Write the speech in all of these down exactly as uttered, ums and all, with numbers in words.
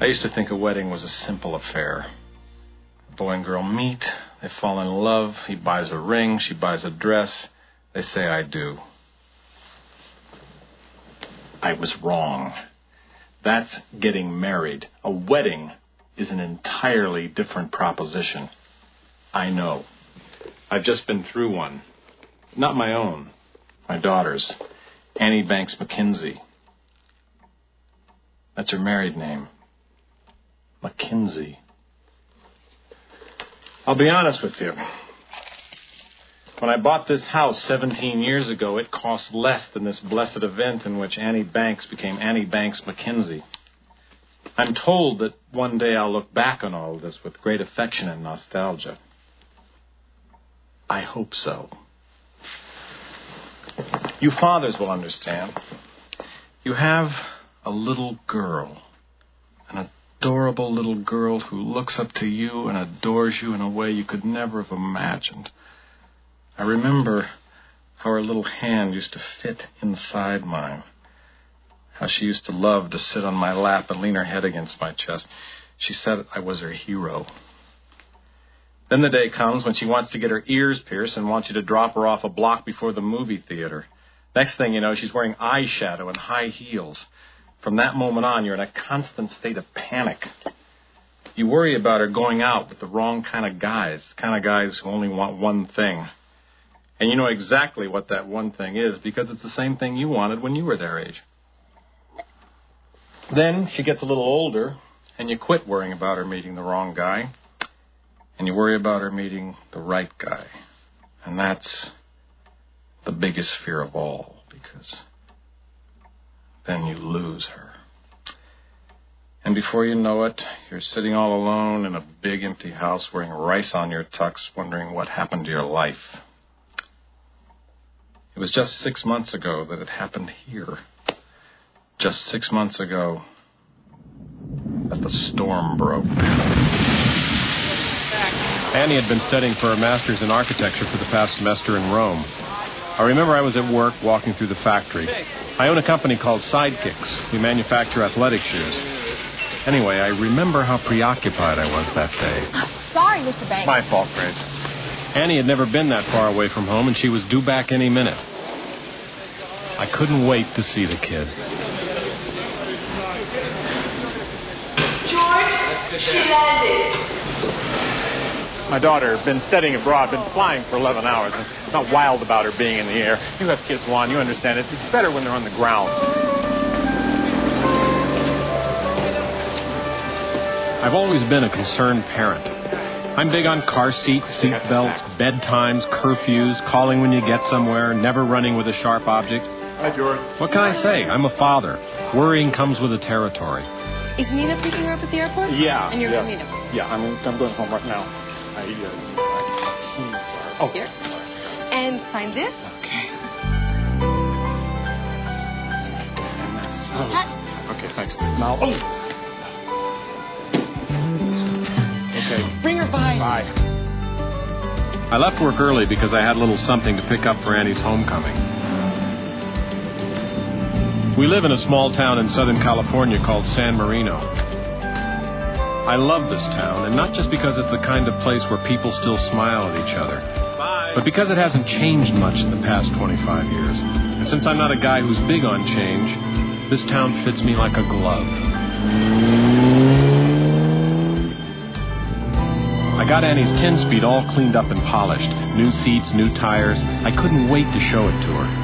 I used to think a wedding was a simple affair. A boy and girl meet, they fall in love, he buys a ring, she buys a dress, they say I do. I was wrong. That's getting married. A wedding is an entirely different proposition. I know. I've just been through one. Not my own. My daughter's. Annie Banks McKenzie. That's her married name. McKenzie. I'll be honest with you. When I bought this house seventeen years ago, it cost less than this blessed event in which Annie Banks became Annie Banks McKenzie. I'm told that one day I'll look back on all of this with great affection and nostalgia. I hope so. You fathers will understand. You have a little girl, an adorable little girl who looks up to you and adores you in a way you could never have imagined. I remember how her little hand used to fit inside mine, how she used to love to sit on my lap and lean her head against my chest. She said I was her hero. Then the day comes when she wants to get her ears pierced and wants you to drop her off a block before the movie theater. Next thing you know, she's wearing eyeshadow and high heels. From that moment on, you're in a constant state of panic. You worry about her going out with the wrong kind of guys, the kind of guys who only want one thing. And you know exactly what that one thing is because it's the same thing you wanted when you were their age. Then she gets a little older, and you quit worrying about her meeting the wrong guy, and you worry about her meeting the right guy. And that's the biggest fear of all, because then you lose her. And before you know it, you're sitting all alone in a big empty house wearing rice on your tux, wondering what happened to your life. It was just six months ago that it happened here. Just six months ago that the storm broke. Annie had been studying for her master's in architecture for the past semester in Rome. I remember I was at work walking through the factory. I own a company called Sidekicks. We manufacture athletic shoes. Anyway, I remember how preoccupied I was that day. Sorry, Mister Banks. My fault, Grace. Annie had never been that far away from home, and she was due back any minute. I couldn't wait to see the kid. George, she landed. My daughter, been studying abroad, been flying for eleven hours. I'm not wild about her being in the air. You have kids, Juan, you understand. It's, it's better when they're on the ground. I've always been a concerned parent. I'm big on car seats, seat belts, bedtimes, curfews, calling when you get somewhere, never running with a sharp object. Hi, George. What can I say? I'm a father. Worrying comes with the territory. Is Nina picking her up at the airport? Yeah. And you're yeah. going to meet him? Yeah, I'm, I'm going home right now. I, uh, I'm sorry. Oh, here. And sign this. Okay. Uh, okay, thanks. Now, oh. Okay. Bring her by. Bye. I left work early because I had a little something to pick up for Annie's homecoming. We live in a small town in Southern California called San Marino. I love this town, and not just because it's the kind of place where people still smile at each other, Bye. But because it hasn't changed much in the past twenty-five years. And since I'm not a guy who's big on change, this town fits me like a glove. I got Annie's ten speed all cleaned up and polished. New seats, new tires. I couldn't wait to show it to her.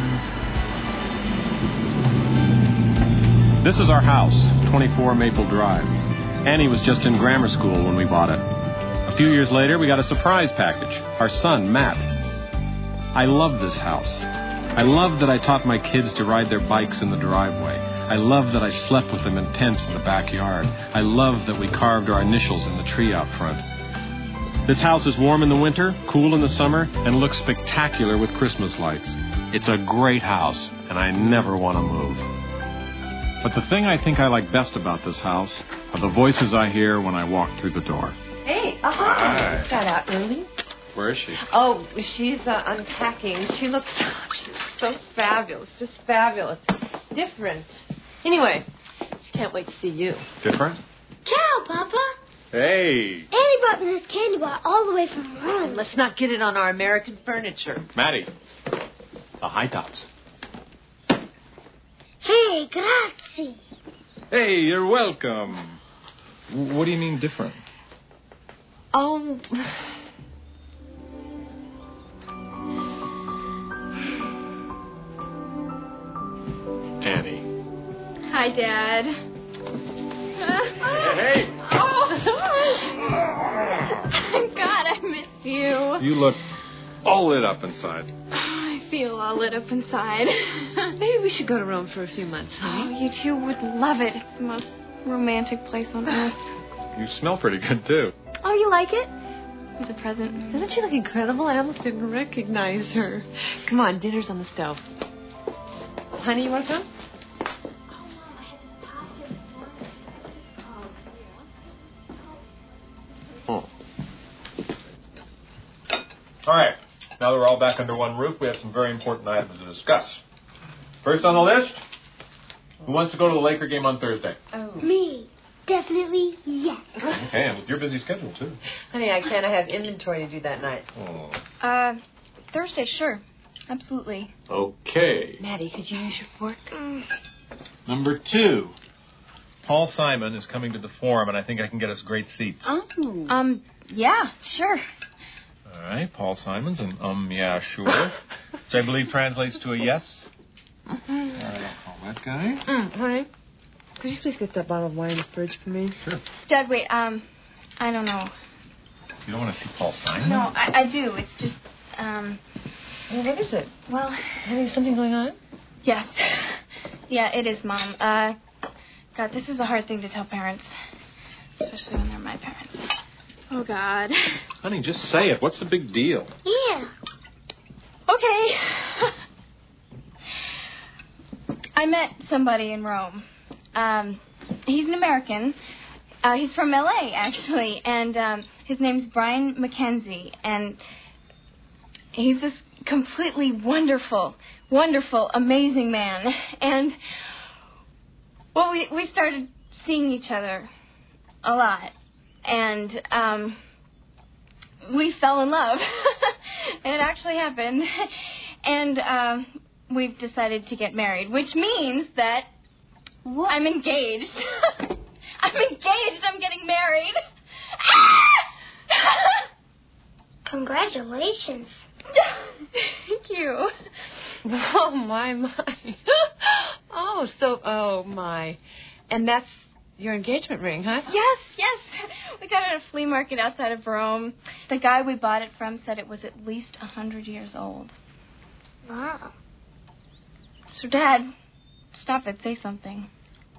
This is our house, twenty-four Maple Drive. Annie was just in grammar school when we bought it. A few years later, we got a surprise package. Our son, Matt. I love this house. I love that I taught my kids to ride their bikes in the driveway. I love that I slept with them in tents in the backyard. I love that we carved our initials in the tree out front. This house is warm in the winter, cool in the summer, and looks spectacular with Christmas lights. It's a great house, and I never want to move. But the thing I think I like best about this house are the voices I hear when I walk through the door. Hey, uh-huh. Hi. Got out early. Where is she? Oh, she's uh, unpacking. She looks she's so fabulous, just fabulous. Different. Anyway, she can't wait to see you. Different? Ciao, Papa. Hey. Annie brought me this candy bar all the way from Rome. Let's not get it on our American furniture. Maddie. The high tops. Hey, grazie. Hey, you're welcome. What do you mean different? Oh. Annie. Hi, Dad. Hey, hey. Oh. God, I missed you. You look all lit up inside. I feel all lit up inside. Maybe we should go to Rome for a few months, Oh, honey. you two would love it. It's the most romantic place on earth. You smell pretty good, too. Oh, you like it? It's a present. Doesn't she look incredible? I almost didn't recognize her. Come on, dinner's on the stove. Honey, you want to come? Oh. All right. Now that we're all back under one roof, we have some very important items to discuss. First on the list, who wants to go to the Laker game on Thursday? Oh. Me. Definitely yes. Okay, and with your busy schedule, too. Honey, I can't. I have inventory to do that night. Oh. Uh, Thursday, sure. Absolutely. Okay. Maddie, could you use your fork? Mm. Number two. Paul Simon is coming to the Forum, and I think I can get us great seats. Oh. Um, yeah, sure. All right, Paul Simon's an um, yeah, sure. Which I believe translates to a yes. Mm-hmm. All right, I'll call that guy. Mm, honey, could you please get that bottle of wine in the fridge for me? Sure. Dad, wait, um, I don't know. You don't want to see Paul Simon? No, I, I do. It's just, um... Well, what is it? Well... Honey, is something going on? Yes. Yeah, it is, Mom. Uh, God, this is a hard thing to tell parents. Especially when they're my parents. Oh, God. Honey, just say it. What's the big deal? Yeah. Okay. I met somebody in Rome. Um, he's an American. Uh, he's from L A, actually. And um, his name's Brian McKenzie. And he's this completely wonderful, wonderful, amazing man. And, well, we, we started seeing each other a lot. And um, we fell in love. And it actually happened. And um, we've decided to get married, which means that what? I'm engaged. I'm engaged. I'm getting married. Congratulations. Thank you. Oh, my, my. Oh, so, oh, my. And that's your engagement ring, huh? Yes, yes. We got it at a flea market outside of Rome. The guy we bought it from said it was at least a hundred years old. Wow. So, Dad, stop it. Say something.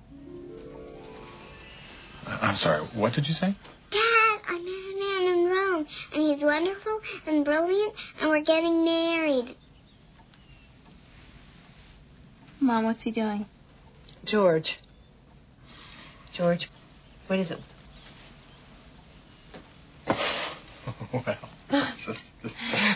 I'm sorry, what did you say? Dad, I met a man in Rome, and he's wonderful and brilliant, and we're getting married. Mom, what's he doing? George. George, what is it? Well, this is, this,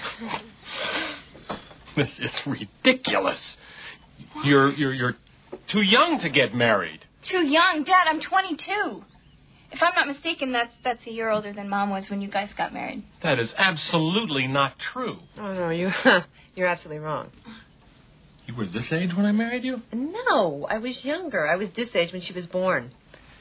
this is ridiculous. You're you're you're too young to get married. Too young, Dad. I'm twenty-two. If I'm not mistaken, that's that's a year older than Mom was when you guys got married. That is absolutely not true. Oh, no, you, you're absolutely wrong. You were this age when I married you? No, I was younger. I was this age when she was born.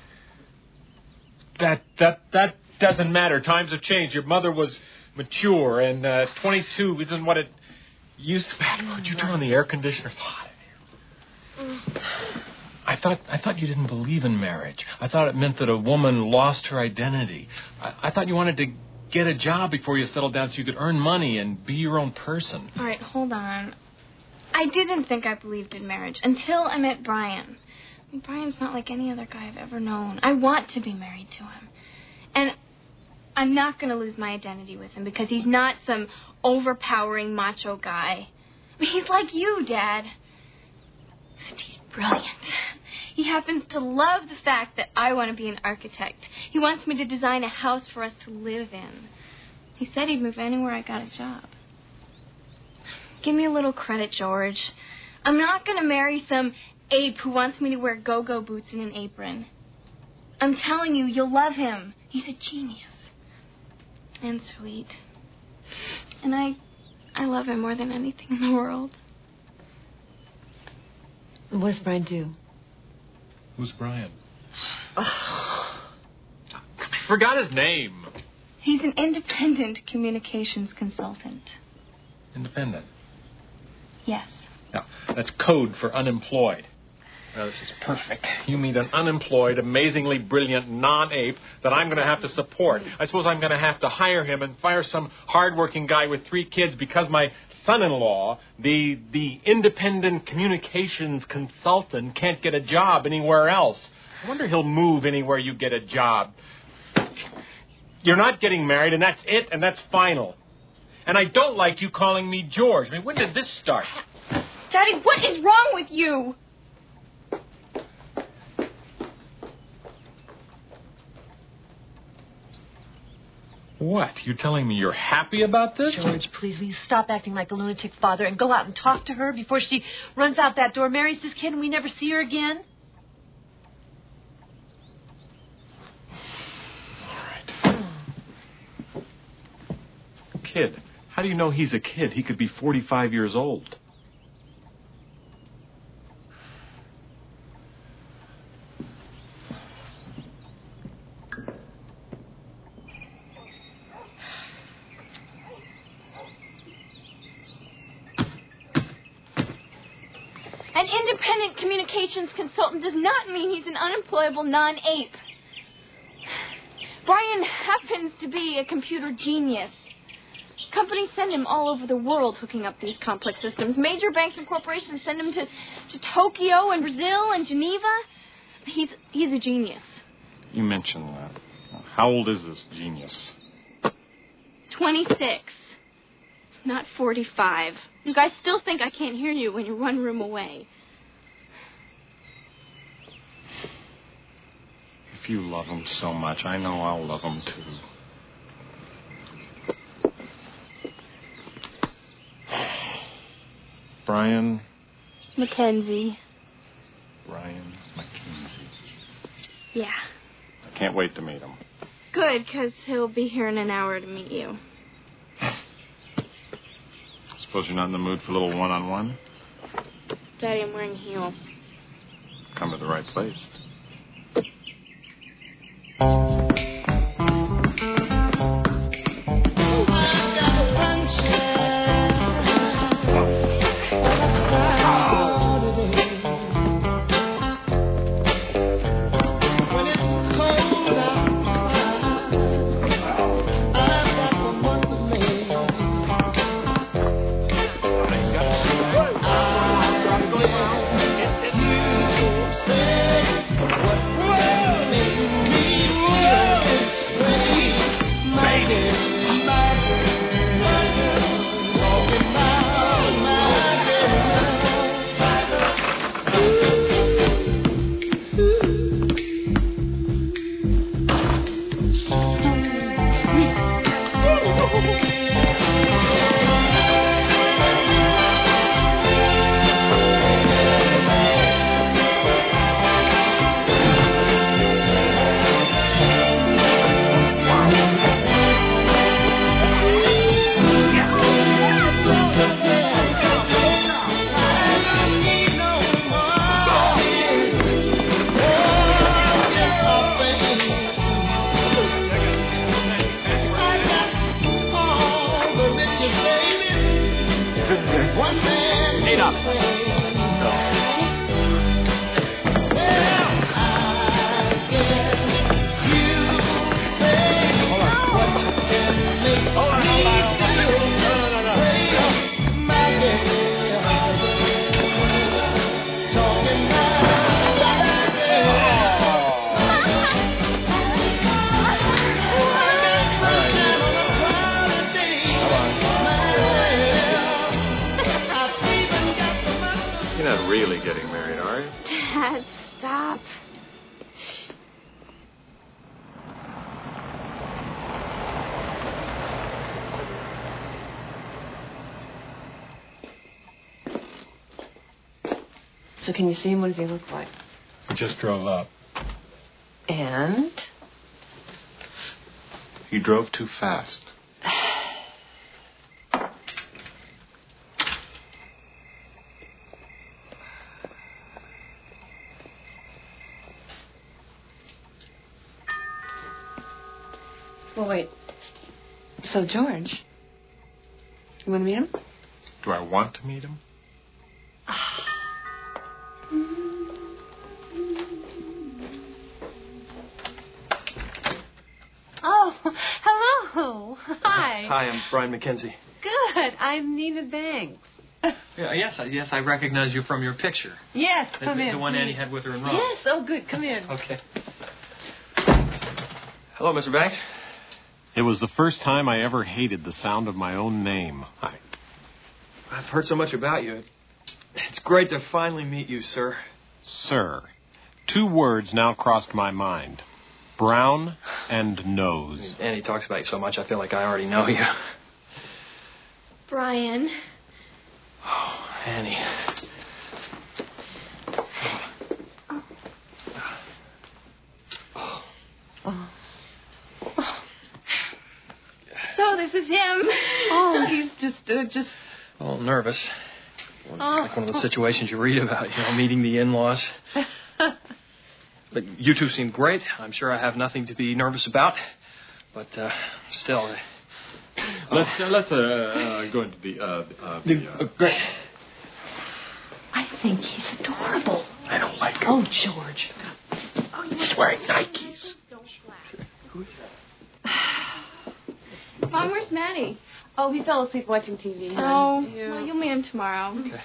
That that that doesn't matter. Times have changed. Your mother was mature, and uh, twenty-two isn't what it used to be. Would you turn on the air conditioner? It's hot in here. I thought I thought you didn't believe in marriage. I thought it meant that a woman lost her identity. I, I thought you wanted to get a job before you settled down so you could earn money and be your own person. All right, hold on. I didn't think I believed in marriage until I met Brian. I mean, Brian's not like any other guy I've ever known. I want to be married to him. And I'm not going to lose my identity with him because he's not some overpowering macho guy. I mean, he's like you, Dad. Except he's brilliant. He happens to love the fact that I want to be an architect. He wants me to design a house for us to live in. He said he'd move anywhere I got a job. Give me a little credit, George. I'm not going to marry some ape who wants me to wear go-go boots and an apron. I'm telling you, you'll love him. He's a genius. And sweet. And I I love him more than anything in the world. What does Brian do? Who's Brian? I forgot his name. He's an independent communications consultant. Independent. Yes. Yeah, that's code for unemployed. Now, this is perfect. You mean an unemployed, amazingly brilliant non-ape that I'm going to have to support. I suppose I'm going to have to hire him and fire some hardworking guy with three kids because my son-in-law, the the independent communications consultant, can't get a job anywhere else. I wonder he'll move anywhere you get a job. You're not getting married, and that's it, and that's final. And I don't like you calling me George. I mean, when did this start? Daddy, what is wrong with you? What? You telling me you're happy about this? George, please, will you stop acting like a lunatic father and go out and talk to her before she runs out that door, marries this kid, and we never see her again? All right. Kid. How do you know he's a kid? He could be forty-five years old. An independent communications consultant does not mean he's an unemployable non-ape. Brian happens to be a computer genius. Companies send him all over the world hooking up these complex systems. Major banks and corporations send him to, to Tokyo and Brazil and Geneva. He's he's a genius. You mentioned that. How old is this genius? twenty-six. Not forty-five. You guys still think I can't hear you when you're one room away. If you love him so much, I know I'll love him too. Brian Mackenzie. Brian Mackenzie. Yeah. I can't wait to meet him. Good, because he'll be here in an hour to meet you. Suppose you're not in the mood for a little one-on-one? Daddy, I'm wearing heels. Come to the right place. So can you see him? What does he look like? We just drove up. And? He drove too fast. Well, wait. So, George, you want to meet him? Do I want to meet him? Oh, hello. Hi. Hi, I'm Brian McKenzie. Good. I'm Nina Banks. Yeah, yes, I, yes, I recognize you from your picture. Yes, The, come the, in. the one please. Annie had with her in Rome. Yes, oh, good. Come in. Okay. Hello, Mister Banks. It was the first time I ever hated the sound of my own name. Hi. I've heard so much about you. It's great to finally meet you, sir. Sir. Two words now crossed my mind. Brown and nose. Annie talks about you so much, I feel like I already know you. Brian. Oh, Annie. So this is him. Oh, he's just, uh, just... A little nervous. Oh. Like one of those situations you read about, you know, meeting the in-laws. But you two seem great. I'm sure I have nothing to be nervous about. But uh, still... Uh, Let's uh, let's uh, uh, go into the uh, uh, the, uh, uh, great. I think he's adorable. I don't like him. Oh, George. Oh, He's wearing Nikes. Who's that? Mom, where's Maddie? Oh, he fell asleep watching T V. honey. Oh, Yeah. well, you'll meet him tomorrow. Okay.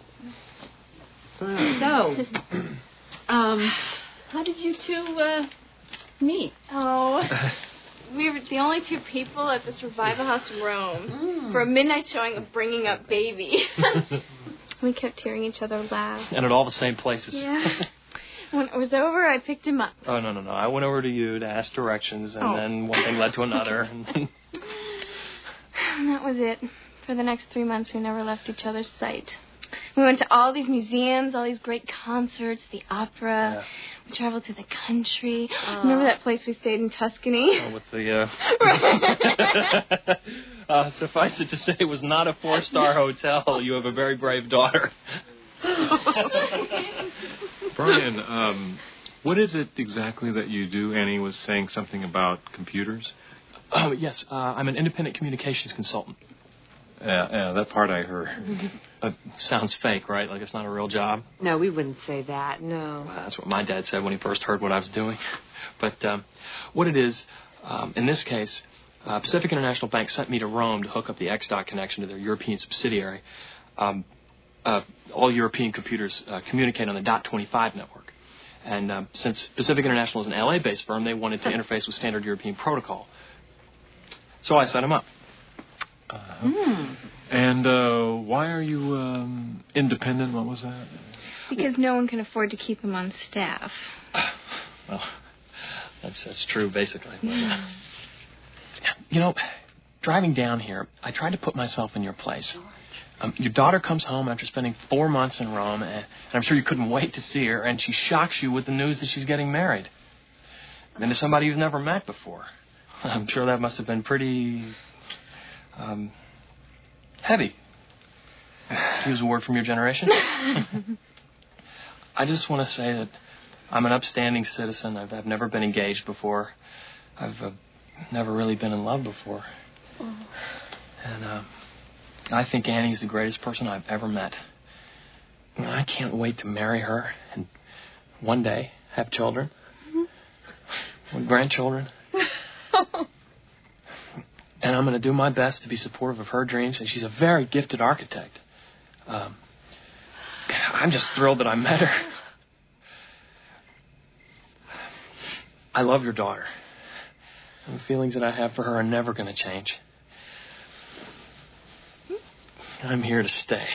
So, um, how did you two, uh, meet? Oh, we were the only two people at this revival house in Rome Mm. for a midnight showing of Bringing Up Baby. We kept hearing each other laugh. And at all the same places. Yeah. When it was over, I picked him up. Oh, no, no, no. I went over to you to ask directions, and Oh. then one thing led to another. And then... And that was it. For the next three months, we never left each other's sight. We went to all these museums, all these great concerts, the opera. Yeah. We traveled to the country. Aw. Remember that place we stayed in Tuscany? Oh, with the, uh... uh... Suffice it to say, it was not a four-star hotel. You have a very brave daughter. Brian, um, what is it exactly that you do? Annie was saying something about computers. Oh, yes. Uh, I'm an independent communications consultant. Yeah, yeah, that part I heard. Uh, sounds fake, right? Like it's not a real job. No, we wouldn't say that, no. Well, that's what my dad said when he first heard what I was doing. But um, what it is, um, in this case, uh, Pacific International Bank sent me to Rome to hook up the X DOT connection to their European subsidiary. Um, uh, all European computers uh, communicate on the dot twenty-five network. And um, since Pacific International is an L A-based firm, they wanted to interface with standard European protocol. So I set them up. Uh-huh. Hmm. And uh, why are you um, independent? What was that? Because no one can afford to keep him on staff. Well, that's that's true, basically. But, uh, you know, driving down here, I tried to put myself in your place. Um, your daughter comes home after spending four months in Rome, and, and I'm sure you couldn't wait to see her, and she shocks you with the news that she's getting married. And to somebody you've never met before. I'm sure that must have been pretty... Um, heavy. To use a word from your generation. I just want to say that I'm an upstanding citizen. I've, I've never been engaged before. I've uh, never really been in love before. Oh. And uh, I think Annie's the greatest person I've ever met. And I can't wait to marry her and one day have children. Mm-hmm. With grandchildren. And I'm going to do my best to be supportive of her dreams. And she's a very gifted architect. Um, I'm just thrilled that I met her. I love your daughter. And the feelings that I have for her are never going to change. I'm here to stay.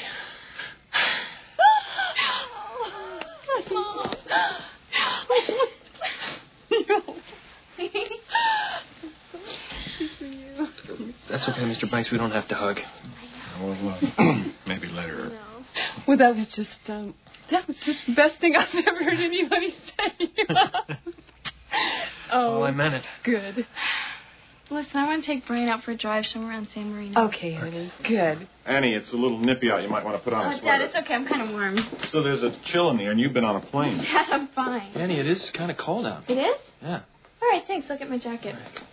That's okay, Mister Banks. We don't have to hug. Well, uh, maybe later. No. Well, that was just, um, that was just the best thing I've ever heard anybody say. Oh, Well, I meant it. good. Listen, I want to take Brian out for a drive somewhere around San Marino. Okay, honey. Good. Annie, it's a little nippy out. You might want to put on Oh, a Dad, sweater. it's okay. I'm kind of warm. So there's a chill in the air, and you've been on a plane. Dad, I'm fine. Annie, it is kind of cold out. It is? Yeah. All right, thanks. I'll get my jacket.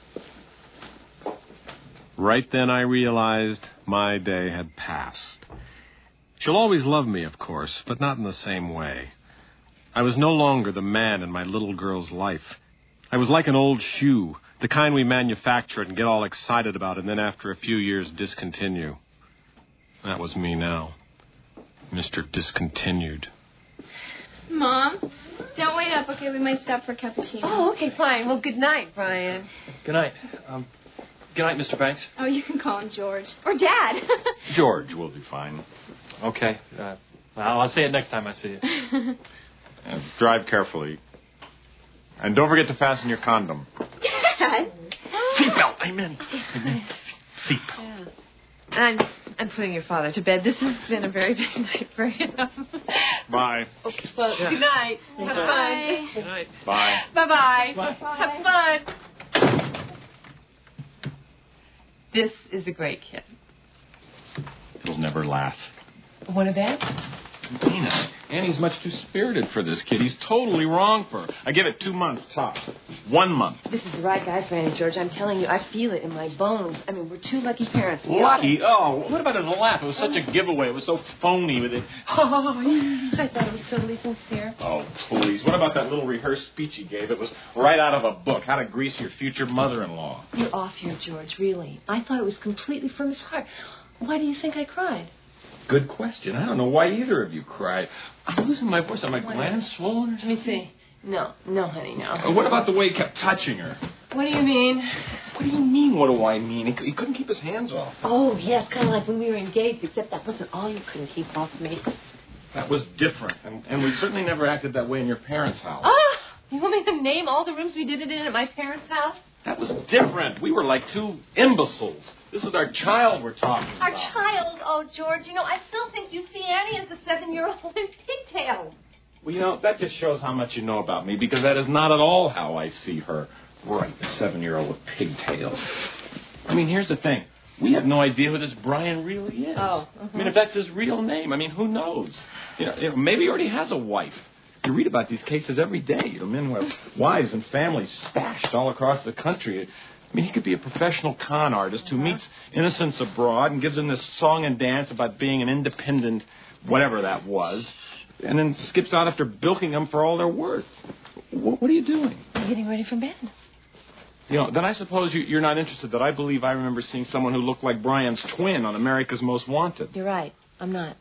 Right then I realized my day had passed. She'll always love me, of course, but not in the same way. I was no longer the man in my little girl's life. I was like an old shoe, the kind we manufacture and get all excited about and then after a few years discontinue. That was me now. Mister Discontinued. Mom, don't wait up, okay? We might stop for a cappuccino. Oh, okay, fine. Well, good night, Brian. Good night. Um, good night, Mister Banks. Oh, you can call him George. Or Dad. George will be fine. Okay. Uh, well, I'll say it next time I see you. And drive carefully. And don't forget to fasten your condom. Dad. Seatbelt. I meant. I meant seatbelt. Yeah. I'm, I'm putting your father to bed. This has been a very big night for him. Bye. Okay, well, Yeah. good night. Have fun. Bye. Good night. Bye. Bye-bye. Bye. Have fun. This is a great kid. It'll never last. Want a bed? Dina, Annie's much too spirited for this kid. He's totally wrong for her. I give it two months tops. One month. This is the right guy for Annie, George. I'm telling you, I feel it in my bones. I mean, we're two lucky parents. We Lucky? Oh, what about his laugh? It was such a giveaway. It was so phony with it. Oh, I thought it was totally sincere. Oh, please. What about that little rehearsed speech he gave? It was right out of a book. How to grease your future mother-in-law. You're off here, George, really. I thought it was completely from his heart. Why do you think I cried? Good question. I don't know why either of you cried. I'm losing my voice. Are my glands swollen or Let something? me see. No, no, honey, no. Uh, What about the way he kept touching her? What do you mean? What do you mean, what do I mean? He, c- he couldn't keep his hands off. Oh, yes, kind of like when we were engaged, except that wasn't all you couldn't keep off me. That was different. And, and we certainly never acted that way in your parents' house. Ah! You want me to name all the rooms we did it in at my parents' house? That was different. We were like two imbeciles. This is our child we're talking Our about. child? Oh, George, you know, I still think you see Annie as a seven-year-old in pigtails. Well, you know, that just shows how much you know about me, because that is not at all how I see her. Right, a seven-year-old with pigtails. I mean, here's the thing. We have no idea who this Brian really is. Oh, uh-huh. I mean, if that's his real name, I mean, who knows? You know, you know, maybe he already has a wife. You read about these cases every day. You know, men who have wives and families stashed all across the country. I mean, he could be a professional con artist who meets innocents abroad and gives them this song and dance about being an independent, whatever that was, and then skips out after bilking them for all they're worth. What, what are you doing? I'm getting ready for bed. You know, then I suppose you, you're not interested that I believe I remember seeing someone who looked like Brian's twin on America's Most Wanted. You're right. I'm not.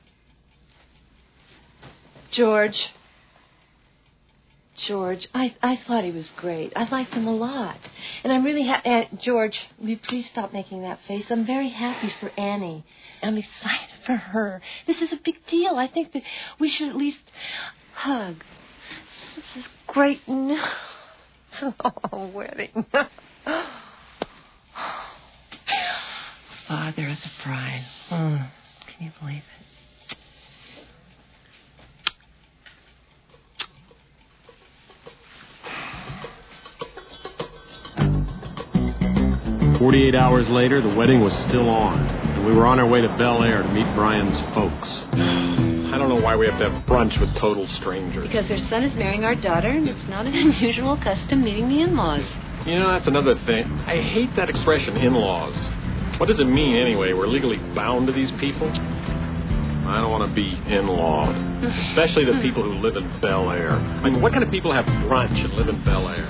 George. George, I, I thought he was great. I liked him a lot. And I'm really happy. Uh, George, will you please stop making that face? I'm very happy for Annie. I'm excited for her. This is a big deal. I think that we should at least hug. This is great news. Oh, wedding. Father of the bride. Mm. Can you believe it? Forty-eight hours later, the wedding was still on, and we were on our way to Bel Air to meet Brian's folks. I don't know why we have to have brunch with total strangers. Because their son is marrying our daughter, and it's not an unusual custom meeting the in-laws. You know, that's another thing. I hate that expression, in-laws. What does it mean, anyway? We're legally bound to these people? I don't want to be in-lawed. Especially the people who live in Bel Air. I mean, what kind of people have brunch and live in Bel Air?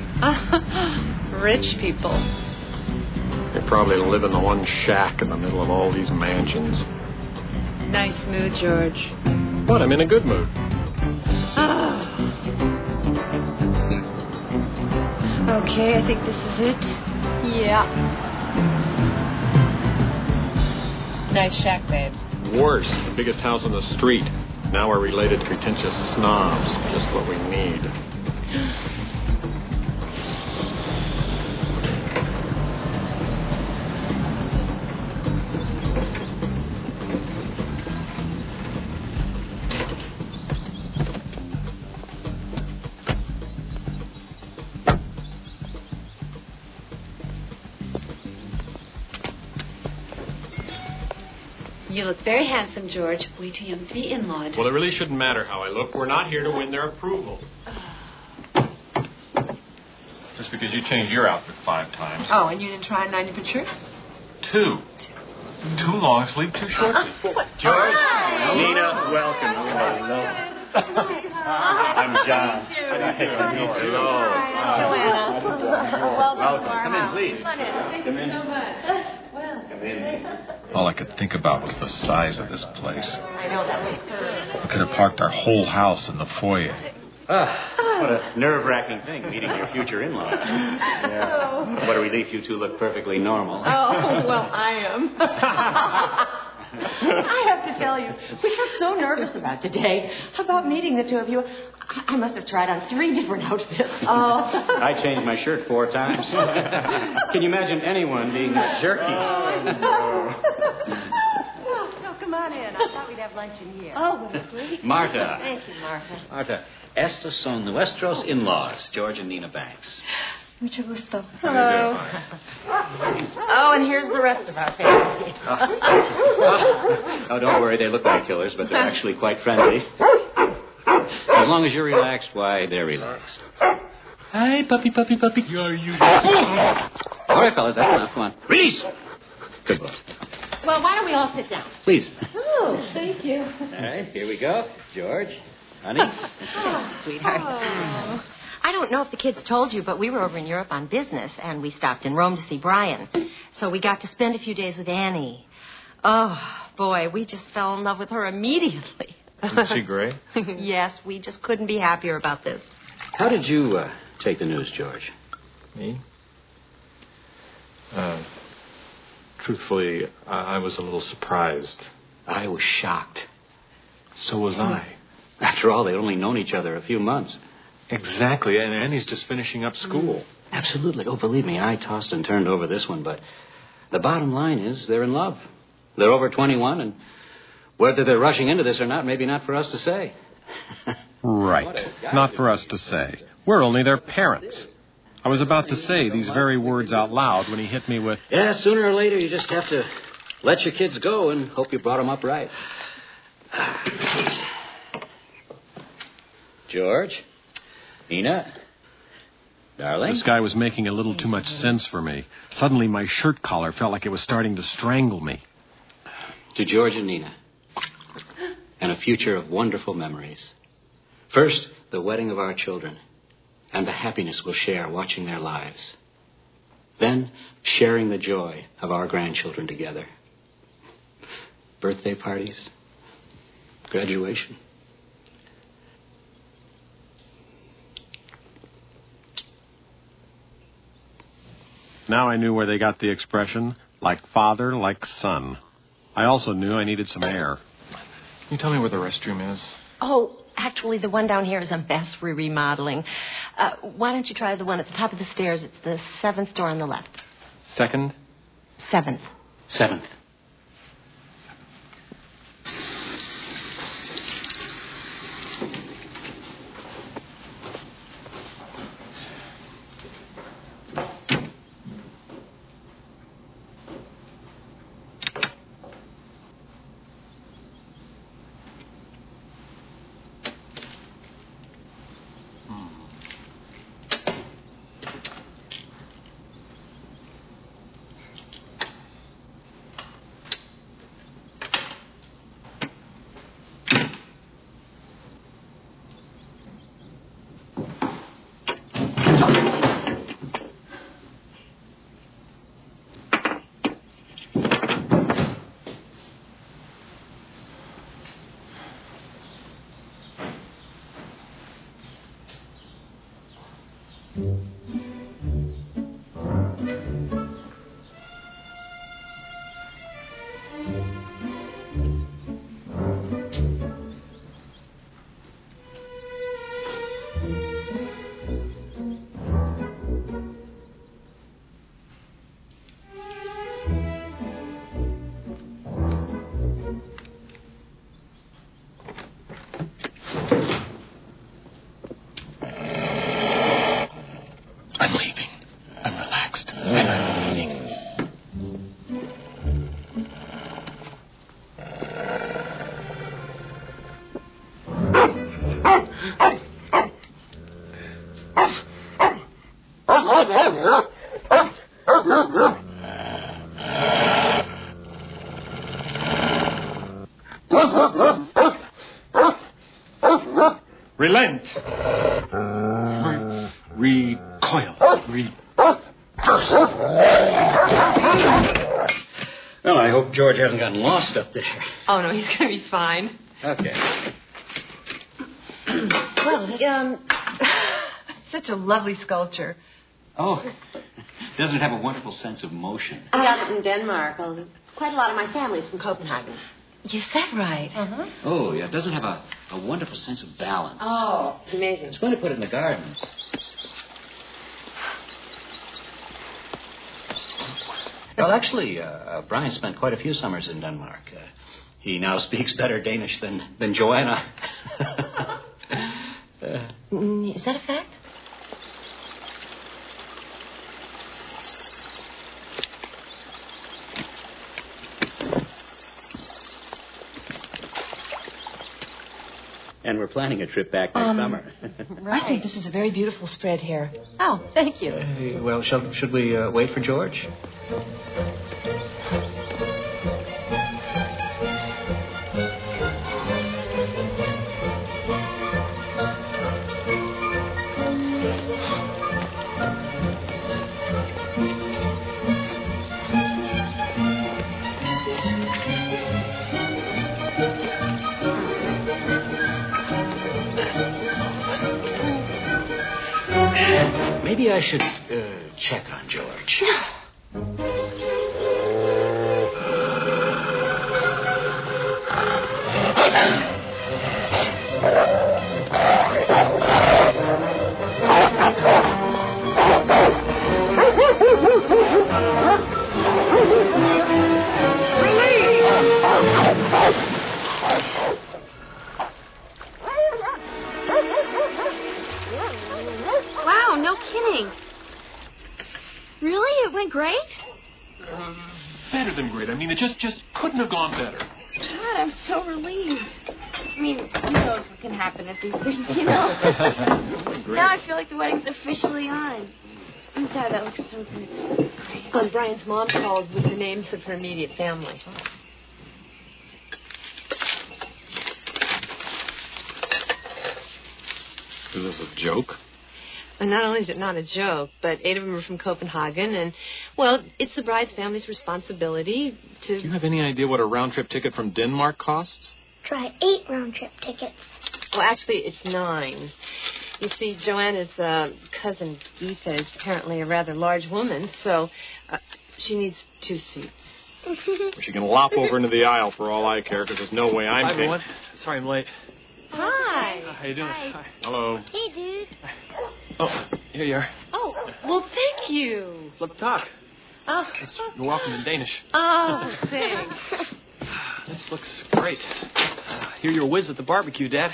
Rich people. They probably live in the one shack in the middle of all these mansions. Nice mood, George. But I'm in a good mood. Ah. Okay, I think this is it. Yeah. Nice shack, babe. Worse, the biggest house on the street. Now we're related pretentious snobs. Just what we need. You look very handsome, George. Wait till you have to be in-lawed. Well, it really shouldn't matter how I look. We're not here to win their approval. Just because you changed your outfit five times. Oh, and you didn't try a ninety for tricks? Two. Two long sleeve, two short sleeve. George, Hi. Nina, welcome. Hello. I'm John. Nice to meet you. Hello. Joanna. Welcome. Come in, please. Come in. Come in. so much. Well, Come in. All I could think about was the size of this place. I know that way. We could have parked our whole house in the foyer. Ah, what a nerve-wracking thing, meeting your future in-laws. Yeah. What a relief you two look perfectly normal. Oh, well, I am. I have to tell you, we got so nervous about today, about meeting the two of you. I, I must have tried on three different outfits. Oh. I changed my shirt four times. Can you imagine anyone being that jerky? Oh, no. no, no, come on in. I thought we'd have lunch in here. Oh, would it please? Marta. Thank you, Marta. Marta. Estos son nuestros in-laws, George and Nina Banks. Mucho gusto. Hello. Oh, and here's the rest of our family. Oh, don't worry, they look like killers, but they're actually quite friendly. As long as you're relaxed, why, they're relaxed. Hi, puppy, puppy, puppy. You are you. All right, fellas, that's enough. Come on. Release! Good boy. Well, why don't we all sit down? Please. Oh, thank you. All right, here we go. George, honey. Oh, sweetheart. Oh. I don't know if the kids told you, but we were over in Europe on business, and we stopped in Rome to see Brian. So we got to spend a few days with Annie. Oh, boy, we just fell in love with her immediately. Isn't she great? Yes, we just couldn't be happier about this. How did you uh, take the news, George? Me? Uh, truthfully, I-, I was a little surprised. I was shocked. So was I. After all, they'd only known each other a few months. Exactly, and Annie's just finishing up school. Absolutely. Oh, believe me, I tossed and turned over this one, but the bottom line is they're in love. They're over twenty-one, and whether they're rushing into this or not, maybe not for us to say. Right. Not for us to say. We're only their parents. I was about to say these very words out loud when he hit me with... Yeah, sooner or later, you just have to let your kids go and hope you brought them up right. George? Nina? Darling? This guy was making a little too much sense for me. Suddenly, my shirt collar felt like it was starting to strangle me. To George and Nina. And a future of wonderful memories. First, the wedding of our children. And the happiness we'll share watching their lives. Then, sharing the joy of our grandchildren together. Birthday parties. Graduation. Now I knew where they got the expression, like father, like son. I also knew I needed some air. Can you tell me where the restroom is? Oh, actually, the one down here is a mess we're remodeling. Uh, why don't you try the one at the top of the stairs? It's the seventh door on the left. Second? Seventh. Seventh. I'm leaving. I'm relaxed. And I'm leaving. Relent. Re- recoil. Re- Well, I hope George hasn't gotten lost up there. Oh, no, he's going to be fine. Okay. Well, um, such a lovely sculpture. Oh, doesn't it have a wonderful sense of motion? I got it in Denmark. Oh, quite a lot of my family's from Copenhagen. Is that right? Uh-huh. Oh, yeah, it doesn't have a, a wonderful sense of balance. Oh, it's amazing. I was going to put it in the garden. Well, actually, uh, uh, Brian spent quite a few summers in Denmark. Uh, he now speaks better Danish than, than Joanna. uh, Is that a fact? And we're planning a trip back next um, summer. Right. I think this is a very beautiful spread here. Oh, thank you. Uh, well, shall, should we uh, wait for George? Maybe I should uh, check on George. Wow, no kidding. Really? It went great? Uh, better than great. I mean, it just just couldn't have gone better. God, I'm so relieved. I mean, who knows what can happen at these things, you know? Now I feel like the wedding's officially on. Oh, God, that looks so good. Well, Brian's mom called with the names of her immediate family. Is this a joke? And not only is it not a joke, but eight of them are from Copenhagen, and, well, it's the bride's family's responsibility to... Do you have any idea what a round-trip ticket from Denmark costs? Try eight round-trip tickets. Well, actually, it's nine. You see, Joanna's uh, cousin, Geeta, is apparently a rather large woman, so uh, she needs two seats. She can lop over into the aisle for all I care, because there's no way I'm... Hi, everyone. Sorry I'm late. Hi. How you doing? Hi. Hi. Hello. Hey, dude. Oh, here you are. Oh, well, thank you. Flip talk. Oh, You're welcome in Danish. oh thanks. This looks great. Uh, hear you're a whiz at the barbecue, Dad.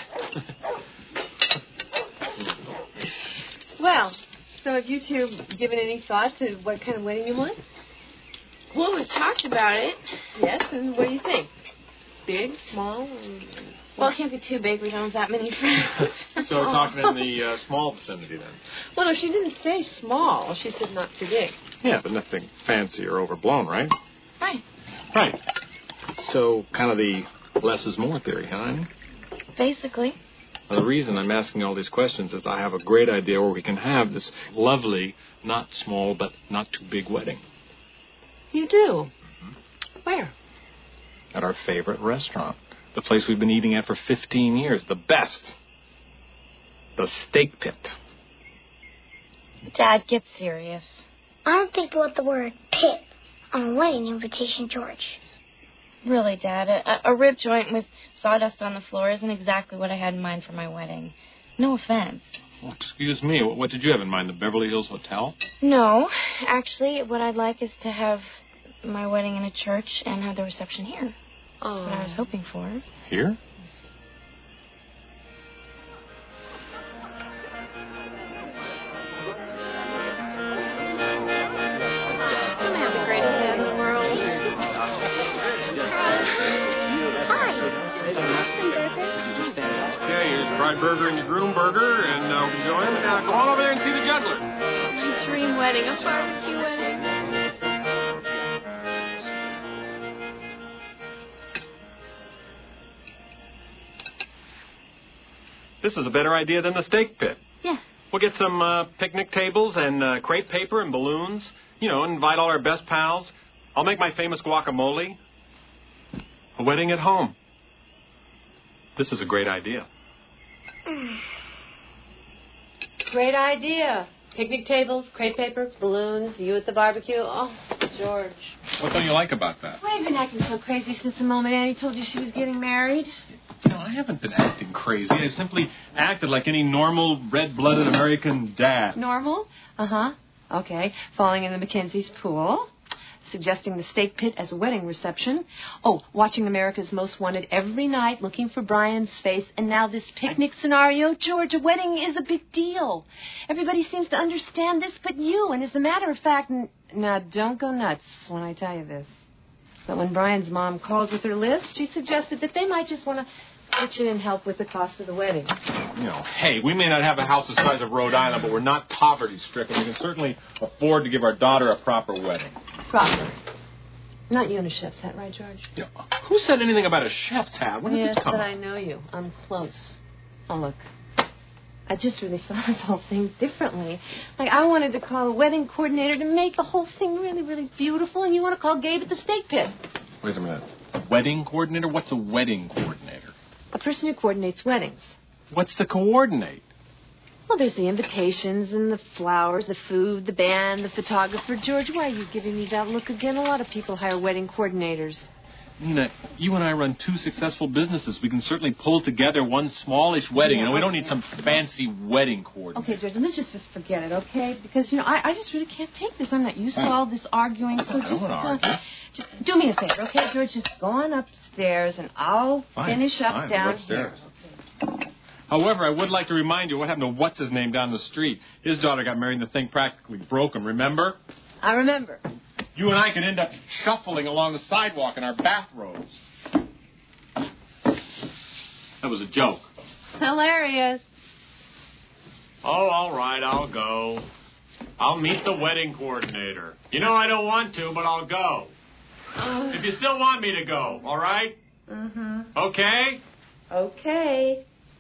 Well, so have you two given any thought to what kind of wedding you want? Well, we talked about it. Yes, and what do you think? Big, small? Well, it can't be too big. We don't have that many friends. So we're talking in the uh, small vicinity then. Well, no, she didn't say small. She said not too big. Yeah, but nothing fancy or overblown, right? Right. Right. So kind of the less is more theory, huh? Annie? Basically. Well, the reason I'm asking all these questions is I have a great idea where we can have this lovely, not small, but not too big wedding. You do? Mm-hmm. Where? At our favorite restaurant. The place we've been eating at for fifteen years. The best. The Steak Pit. Dad, get serious. I don't think about the word pit on a wedding invitation, George. Really, Dad, a, a rib joint with sawdust on the floor isn't exactly what I had in mind for my wedding. No offense. Well, excuse me. What, what did you have in mind? The Beverly Hills Hotel? No. Actually, what I'd like is to have my wedding in a church and have the reception here. That's what I was hoping for. Here? Don't have the greatest dad in the world. Hi. Yeah, here's the bride burger and your groom burger, and uh, enjoy them. Uh, go on over there and see the juggler. My dream wedding, a barbecue wedding. This is a better idea than the steak pit. Yeah. We'll get some uh, picnic tables and uh, crepe paper and balloons. You know, invite all our best pals. I'll make my famous guacamole. A wedding at home. This is a great idea. Great idea. Picnic tables, crepe paper, balloons, you at the barbecue. Oh, George. What don't you like about that? Why have you been acting so crazy since the moment Annie told you she was getting married? No, I haven't been acting crazy. I've simply acted like any normal, red-blooded American dad. Normal? Uh-huh. Okay. Falling in the Mackenzie's pool. Suggesting the steak pit as a wedding reception. Oh, watching America's Most Wanted every night, looking for Brian's face. And now this picnic scenario. George, a wedding is a big deal. Everybody seems to understand this but you. And as a matter of fact, n- now don't go nuts when I tell you this. But when Brian's mom called with her list, she suggested that they might just want to pitch in and help with the cost of the wedding. You know, hey, we may not have a house the size of Rhode Island, but we're not poverty-stricken. We can certainly afford to give our daughter a proper wedding. Proper. Not you in a chef's hat, right, George? Yeah. Who said anything about a chef's hat? When did yes, this come but up? I know you. I'm close. Oh, look. I just really saw this whole thing differently. Like, I wanted to call a wedding coordinator to make the whole thing really, really beautiful, and you want to call Gabe at the steak pit. Wait a minute. A wedding coordinator? What's a wedding coordinator? A person who coordinates weddings. What's to coordinate? Well, there's the invitations and the flowers, the food, the band, the photographer. George, why are you giving me that look again? A lot of people hire wedding coordinators. Nina, you and I run two successful businesses. We can certainly pull together one smallish wedding. Yeah, You know, we don't okay. need some fancy wedding coordinator. Okay, George, let's just, just forget it, okay? Because, you know, I, I just really can't take this. I'm not used to all this arguing. So I just, don't want to argue. uh, just do me a favor, okay, George? Just go on upstairs and I'll Fine, finish up fine, down upstairs. here. However, I would like to remind you what happened to what's-his-name down the street. His daughter got married and the thing practically broke him, remember? I remember. You and I could end up shuffling along the sidewalk in our bathrobes. That was a joke. Hilarious. Oh, all right, I'll go. I'll meet the wedding coordinator. You know I don't want to, but I'll go. Uh, If you still want me to go, all right? mm-hmm. Okay? Okay.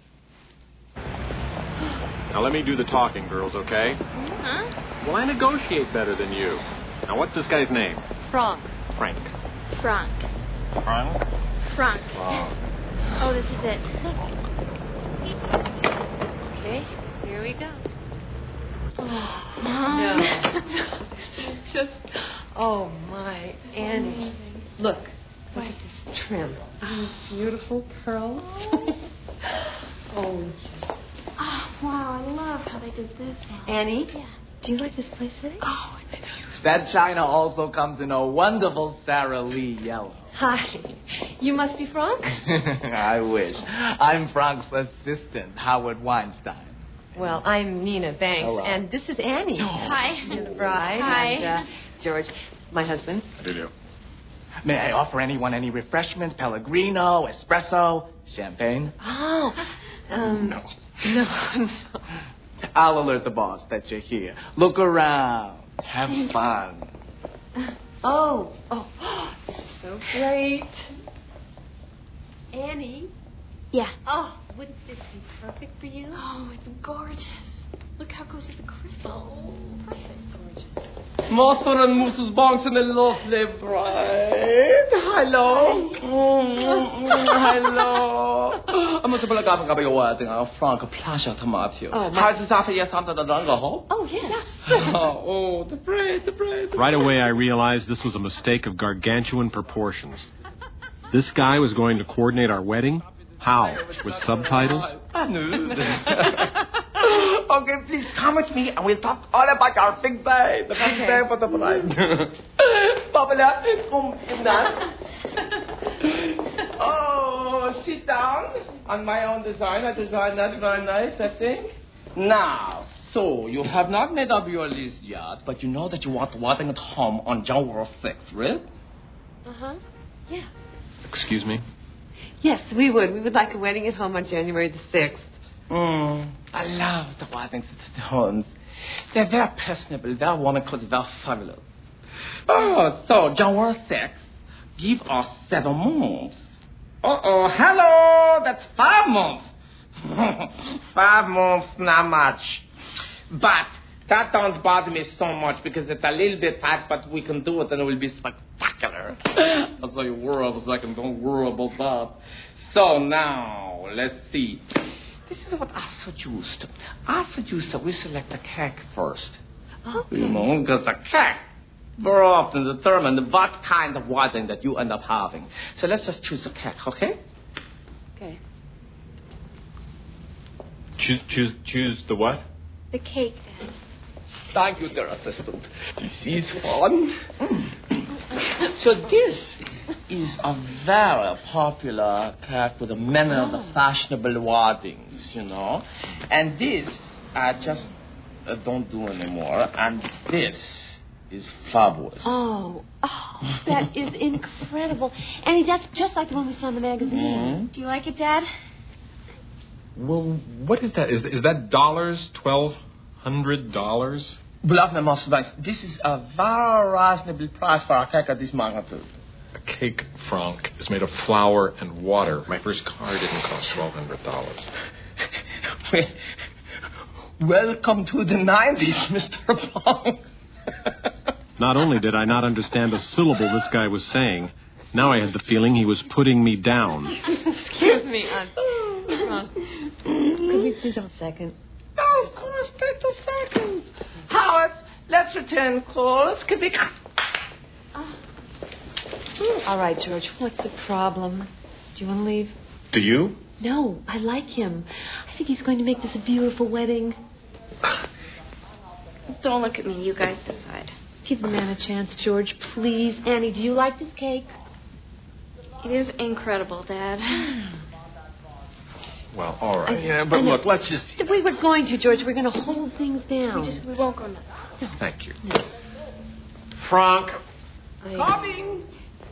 Now let me do the talking, girls, okay? Huh? Well, I negotiate better than you. Now, what's this guy's name? Frank. Frank. Frank. Frank? Frank. Oh. Oh, this is it. Okay, here we go. Mom. No. It's just, oh, my Annie. Look, look at this trim. These beautiful pearls. oh. Oh, wow, I love how they did this one. Annie, Yeah. do you like this place, Annie? Oh, it is. That china also comes in a wonderful Sara Lee yellow. Hi. You must be Frank? I wish. I'm Frank's assistant, Howard Weinstein. Well, I'm Nina Banks, Hello. and this is Annie. Hi. You're the bride. Hi. And uh, George, my husband. I do do. May I offer anyone any refreshments? Pellegrino, espresso, champagne? Oh, um, No. no, no. I'll alert the boss that you're here. Look around. Have fun. Oh, oh, this is so great. Annie. Yeah. Oh, wouldn't this be perfect for you? Oh, it's gorgeous. Look how it goes with the crystal. Perfect. Gorgeous. Master and Missus Banks and the lovely bride. Hello. Mm, hello. I'm to believe I'm going to wedding. I'm Frank Pleasure to meet you. Oh, my- How's this after you time to the longer home? Oh, yes. Oh, the bride, the bride. Right away, I realized this was a mistake of gargantuan proportions. This guy was going to coordinate our wedding? How? With subtitles? I knew that. Okay, please come with me and we'll talk all about our big day. The big Okay. day for the bride. Pamela, come in that. Oh, sit down. On my own design, I designed that very nice, I think. Now, so you have not made up your list yet, but you know that you want the wedding at home on January sixth, right? Uh-huh. Yeah. Excuse me? Yes, we would. We would like a wedding at home on January the sixth. Mm, I love the Waddington Stones. They're very personable, very wonderful, very fabulous. Oh, so January sixth, give us seven months. Uh-oh, hello, that's five months. Five months, not much. But that don't bother me so much because it's a little bit tight, but we can do it and it will be spectacular. I'll tell you, worry for a second, don't worry about that. So now, let's see. This is what I suggest. I suggest that we select the cake first. Okay. You know, because the cake very often determines what kind of wedding that you end up having. So let's just choose a cake, okay? Okay. Choose, choose, choose the what? The cake, Dad. Thank you, dear assistant. This is fun. So this is a very popular cake with many of the fashionable weddings, you know. And this I just uh, don't do anymore. And this is fabulous. Oh, oh, that is incredible. Annie, that's just like the one we saw in the magazine. Mm-hmm. Do you like it, Dad? Well, what is that? Is, is that dollars? Twelve hundred dollars? Bluff me, Master Banks. This is a very reasonable price for a cake at this magnitude. A cake, Frank, is made of flour and water. My first car didn't cost twelve hundred dollars. Well, welcome to the nineties, Mister Banks. Not only did I not understand a syllable this guy was saying, now I had the feeling he was putting me down. Excuse me, Aunt. Could we please have a second? Oh, of course, take two seconds. Howard, let's return calls. Could we... All right, George, what's the problem? Do you want to leave? Do you? No, I like him. I think he's going to make this a beautiful wedding. Don't look at me. You guys decide. Give the man a chance, George, please. Annie, do you like this cake? It is incredible, Dad. Well, all right. I, yeah, but look, let's just... We were going to, George. We're going to hold things down. We just, we won't go nuts. No. Thank you. No. Frank. I... Coming.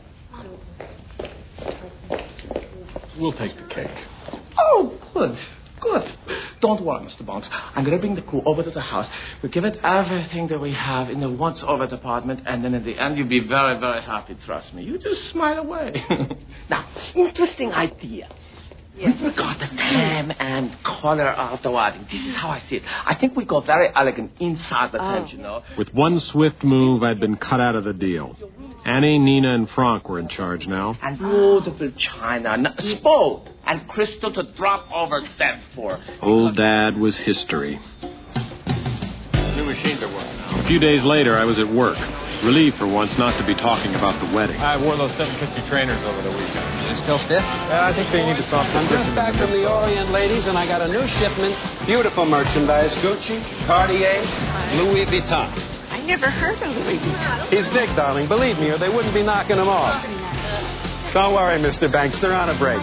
We'll take the cake. Oh, good. Good. Don't worry, Mister Banks. I'm going to bring the crew over to the house. We'll give it everything that we have in the once-over department, and then at the end you'll be very, very happy, trust me. You just smile away. Now, interesting idea. Yes. With regard to time and color of the wedding, this is how I see it. I think we go very elegant inside the tent, you know. With one swift move, I'd been cut out of the deal. Annie, Nina, and Frank were in charge now. And beautiful china, spoiled, and crystal to drop over them for. Old Dad was history. New machines are working now. A few days later, I was at work. Relieved for once not to be talking about the wedding. I wore those seven fifty trainers over the weekend. They're still stiff? Uh, I think they need to soften I'm just back from the Orient, ladies, and I got a new shipment. Beautiful merchandise. Gucci, Cartier, Louis Vuitton. I never heard of Louis Vuitton. He's big, darling. Believe me, or they wouldn't be knocking him off. Don't worry, Mister Banks. They're on a break.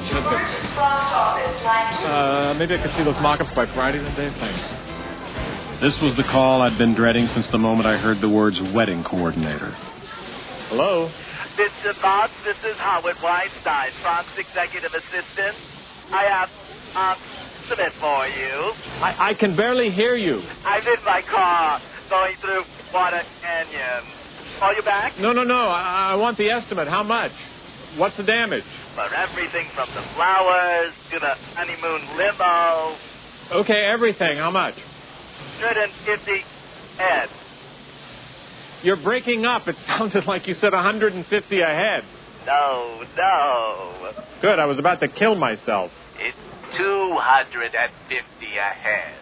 Uh, maybe I could see those mock-ups by Friday then, Dave? Thanks. This was the call I'd been dreading since the moment I heard the words wedding coordinator. Hello? Mister Bob, this is Howard Weinstein, Frank's executive assistant. I have um, something for you. I, I can barely hear you. I'm in my car going through Water Canyon. Call you back? No, no, no. I, I want the estimate. How much? What's the damage? For everything from the flowers to the honeymoon limo. Okay, everything. How much? one hundred fifty head. You're breaking up. It sounded like you said one hundred fifty a head. No, no. Good. I was about to kill myself. It's two hundred fifty a head.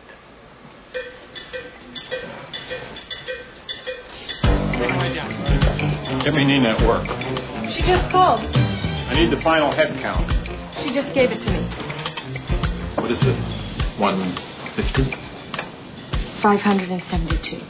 Get me Nina at work. She just called. I need the final head count. She just gave it to me. What is it? one fifty? five hundred seventy-two.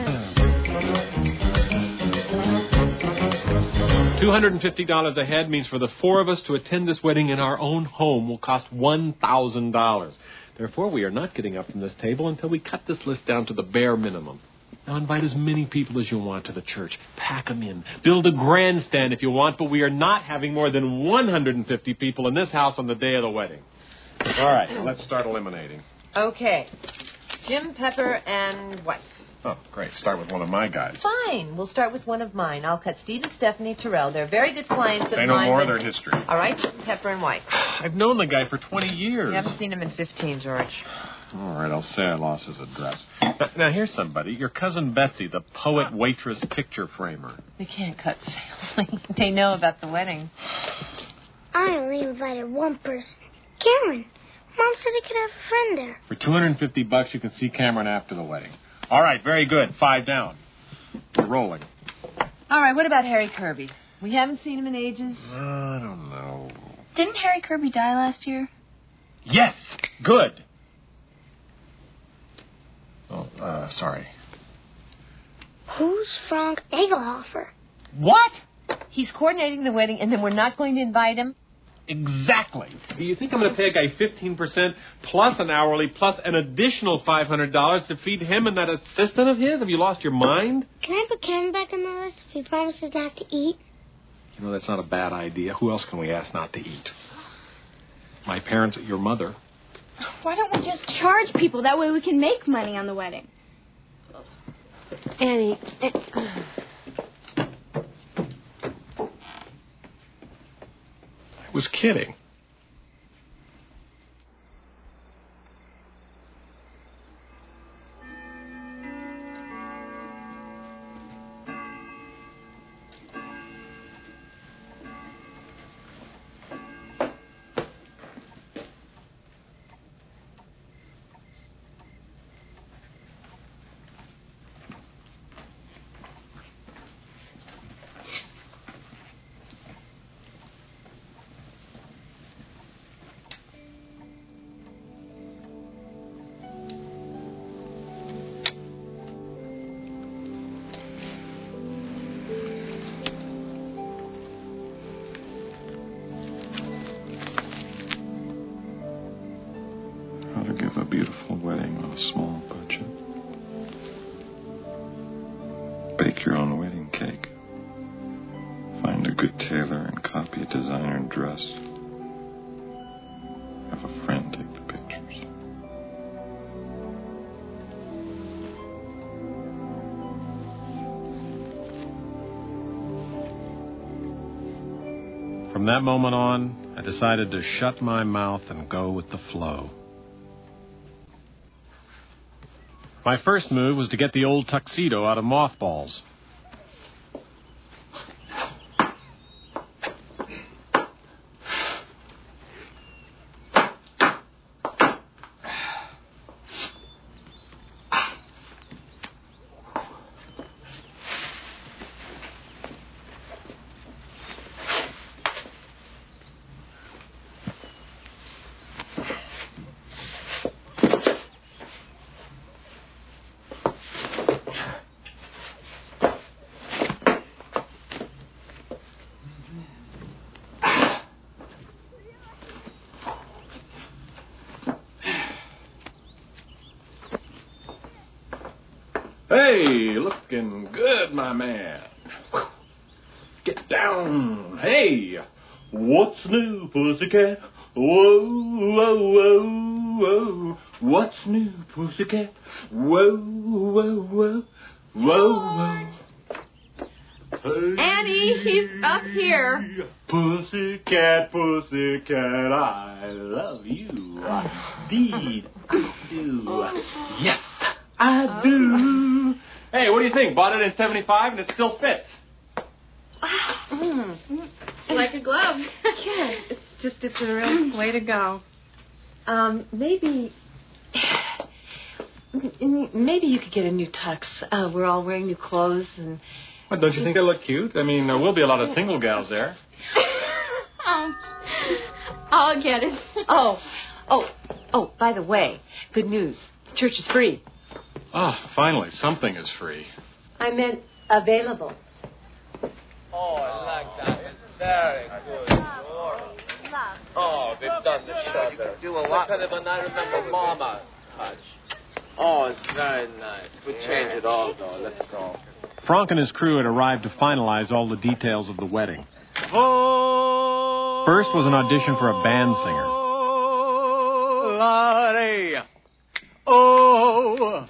two hundred fifty dollars a head means for the four of us to attend this wedding in our own home will cost one thousand dollars. Therefore, we are not getting up from this table until we cut this list down to the bare minimum. Now, invite as many people as you want to the church. Pack them in. Build a grandstand if you want, but we are not having more than one hundred fifty people in this house on the day of the wedding. All right, let's start eliminating. Okay. Jim, Pepper, and wife. Oh, great. Start with one of my guys. Fine. We'll start with one of mine. I'll cut Steve and Stephanie Terrell. They're very good clients of Say mine. no more but... their history. All right, Jim, Pepper, and wife. I've known the guy for twenty years. You haven't seen him in fifteen, George. All right, I'll say I lost his address. Now, now here's somebody. Your cousin Betsy, the poet, waitress, picture framer. We can't cut sales. They know about the wedding. I only invited one person. Cameron. Mom said I could have a friend there. For two hundred fifty bucks, you can see Cameron after the wedding. All right, very good. Five down. We're rolling. All right, what about Harry Kirby? We haven't seen him in ages. I don't know. Didn't Harry Kirby die last year? Yes! Good! Oh, uh, sorry. Who's Frank Egelhofer? What? He's coordinating the wedding, and then we're not going to invite him? Exactly. You think I'm going to pay a guy fifteen percent plus an hourly plus an additional five hundred dollars to feed him and that assistant of his? Have you lost your mind? Can I put Cameron back on the list if he promises not to eat? You know, that's not a bad idea. Who else can we ask not to eat? My parents, your mother. Why don't we just charge people? That way we can make money on the wedding. Annie... I was kidding. How to give a beautiful wedding on a small budget. Bake your own wedding cake. Find a good tailor and copy a designer dress. Have a friend take the pictures. From that moment on, I decided to shut my mouth and go with the flow. My first move was to get the old tuxedo out of mothballs. Hey, looking good, my man. Get down. Hey, what's new, pussycat? Whoa, whoa, whoa, whoa. What's new, pussycat? Whoa, whoa, whoa, whoa, whoa. Hey, Annie, he's up here. Pussycat, pussycat, I love you. Indeed, I do. Yes, I do. Hey, what do you think? Bought it in seventy-five and it still fits. Mm. Like a glove. Yeah, it's just, it's a real way to go. Um, maybe, maybe you could get a new tux. Uh, we're all wearing new clothes and... Well, don't you think I look cute? I mean, there will be a lot of single gals there. um, I'll get it. Oh, oh, oh, by the way, good news. Church is free. Ah, oh, finally, something is free. I meant available. Oh, I like that. It's very good. Oh, they've done the shutter. You do a lot. Kind of an I remember Mama touch. Oh, it's very nice. We change it all, though. Let's go. Frank and his crew had arrived to finalize all the details of the wedding. First was an audition for a band singer. Oh,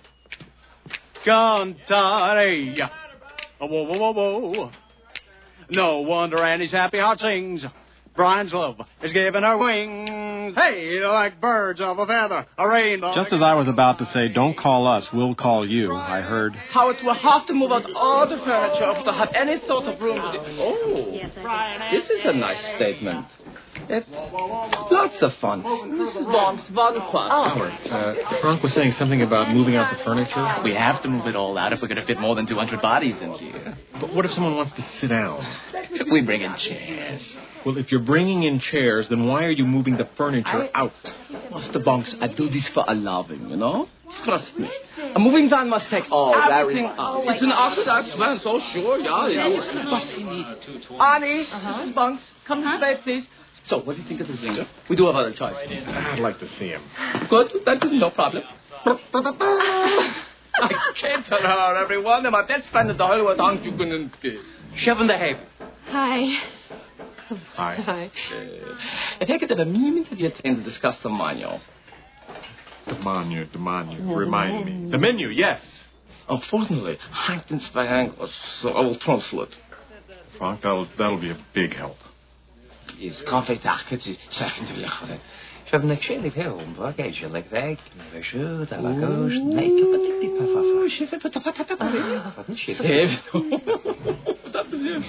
Cantarella. Whoa, whoa, whoa, whoa. No wonder Annie's happy heart sings. Brian's love is giving her wings. Hey, like birds of a feather, a rainbow. Just as I was about to say, don't call us, we'll call you, I heard. Howard will have to move out all the furniture if to have any sort of room. To do. Oh, this is a nice statement. It's lots of fun. Missus Bong's vodka. Howard, uh, Frank was saying something about moving out the furniture. We have to move it all out if we're going to fit more than two hundred bodies in here. But what if someone wants to sit down? We bring in chairs. Well, if you're bringing in chairs, then why are you moving the furniture out? Mister Bonks, I do this for a loving, you know? Trust me. A moving van must take all everything out. It's an Orthodox van, so sure, yeah, yeah. But we need Annie, uh-huh. Missus Bonks, come this way, please. So, what do you think of the singer? We do have other choices. I'd like to see him. Good, that's no problem. I came to her, everyone. My best friend at the Hollywood Hong Kong. Seven the Haven. Hi. Hi. Hi. If I could have a moment of your time to discuss the menu. The menu, the menu. Remind me. The menu, yes. Unfortunately, Hankton's by English, so I will translate. Frank, that'll, that'll be a big help. Is coffee targets second to you. Have an actually home, bagage like that. Shoot, I go, snake, but the people. She put the patata. She said, that was him.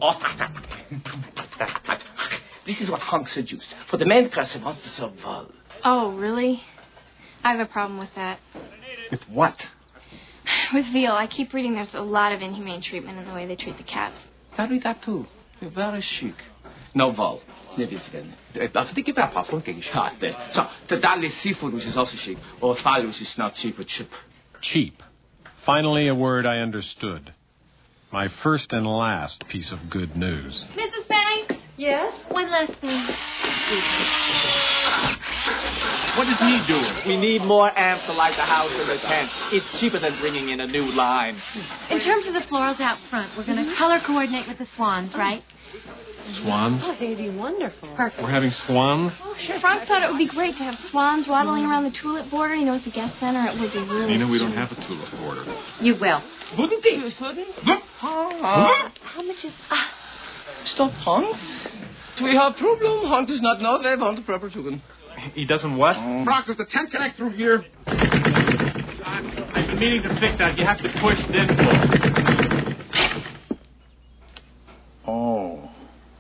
This is what Hank seduced. For the main person wants to serve well. Oh, really? I have a problem with that. With what? With veal. I keep reading there's a lot of inhumane treatment in the way they treat the cats. I read that too. You're very chic. No vol. I think about Papa getting shot there. So, the Dali seafood, which is also cheap, or fowl, which is not cheap, but cheap. Cheap. Finally, a word I understood. My first and last piece of good news. Missus Banks? Yes? One last thing. What is he doing? We need more amps to light the house in the tent. It's cheaper than bringing in a new line. In terms of the florals out front, we're going to color coordinate with the swans, right? Swans? Oh, I think it'd be wonderful. Perfect. We're having swans? Oh, sure. Frank thought it would be great to have swans waddling around the tulip border. You know, as a guest center, it would be really... Nina, we don't have a tulip border. You will. Wouldn't he? Wouldn't? How much is... Ah. Stop, Hans. Do we have problem? Hans does not know they want the proper chicken. He doesn't what? Um, Brock, does the tent connect through here? I'm, I've been meaning to fix that. You have to push, then push. Oh.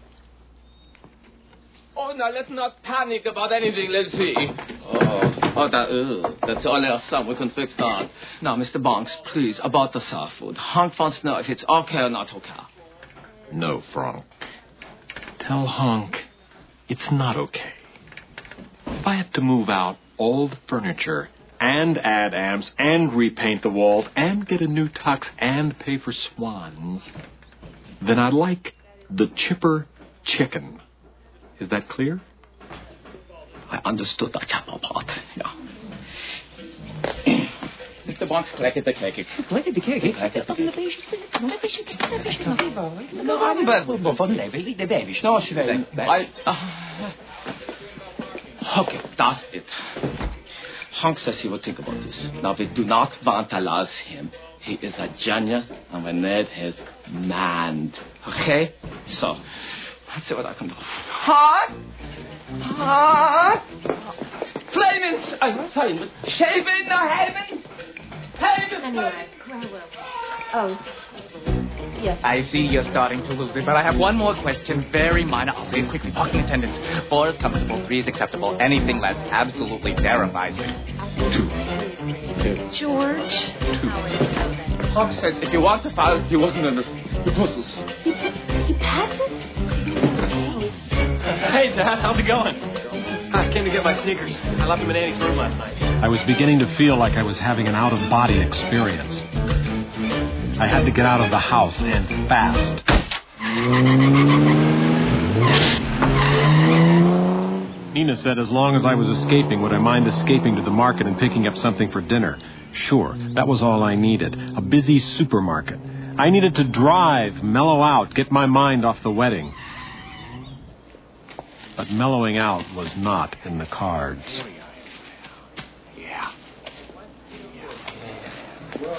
Oh, now let's not panic about anything. Let's see. Oh, oh that, uh, that's only a sum. We can fix that. Now, Mister Bonks, please, about the soft food. Hank wants to know if it's okay or not okay. No, Frank. Tell Hank it's not okay. If I had to move out all the furniture and add amps and repaint the walls and get a new tux and pay for swans, then I like the chipper chicken. Is that clear? I understood that chapel part, yeah. Mister Bonks, clack it, clack it. Clack it, clack it, clack it. No, I'm but for the baby, the baby. No, she I. Okay, that's it. Hank says he will think about this. Now, we do not vandalize him. He is a genius, and we need his mind. Okay? So, let's see what I can do. Hot! Hot! Flamens! I'm flaming. Shaving the heavens! Heavens! Anyway, where will we? Oh. Yes. I see you're starting to lose it, but I have one more question, very minor. I'll say it quickly. Parking attendants. Four is comfortable, three is acceptable. Anything less absolutely terrifies me. Two. Two. George. Two. Hank says if you want to foul, he wasn't in this. He pushes. He, he passes? Hey, Dad, how's it going? I came to get my sneakers. I left them in Annie's room last night. I was beginning to feel like I was having an out-of-body experience. I had to get out of the house, and fast. Nina said as long as I was escaping, would I mind escaping to the market and picking up something for dinner? Sure, that was all I needed. A busy supermarket. I needed to drive, mellow out, get my mind off the wedding. But mellowing out was not in the cards. Yeah.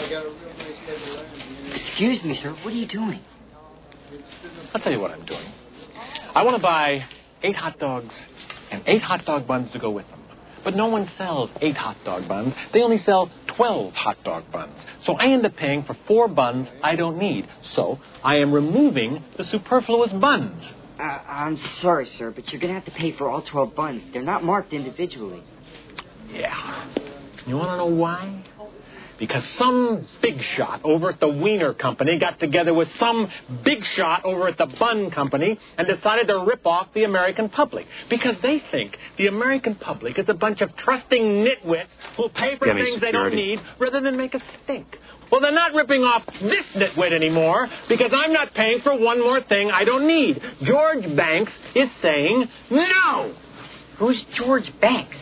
Excuse me, sir. What are you doing? I'll tell you what I'm doing. I want to buy eight hot dogs and eight hot dog buns to go with them. But no one sells eight hot dog buns. They only sell twelve hot dog buns. So I end up paying for four buns I don't need. So I am removing the superfluous buns. Uh, I'm sorry, sir, but you're going to have to pay for all twelve buns. They're not marked individually. Yeah. You want to know why? Because some big shot over at the Wiener Company got together with some big shot over at the Bun Company and decided to rip off the American public. Because they think the American public is a bunch of trusting nitwits who'll pay for Getting things security. they don't need rather than make us stink. Well, they're not ripping off this nitwit anymore because I'm not paying for one more thing I don't need. George Banks is saying no. Who's George Banks?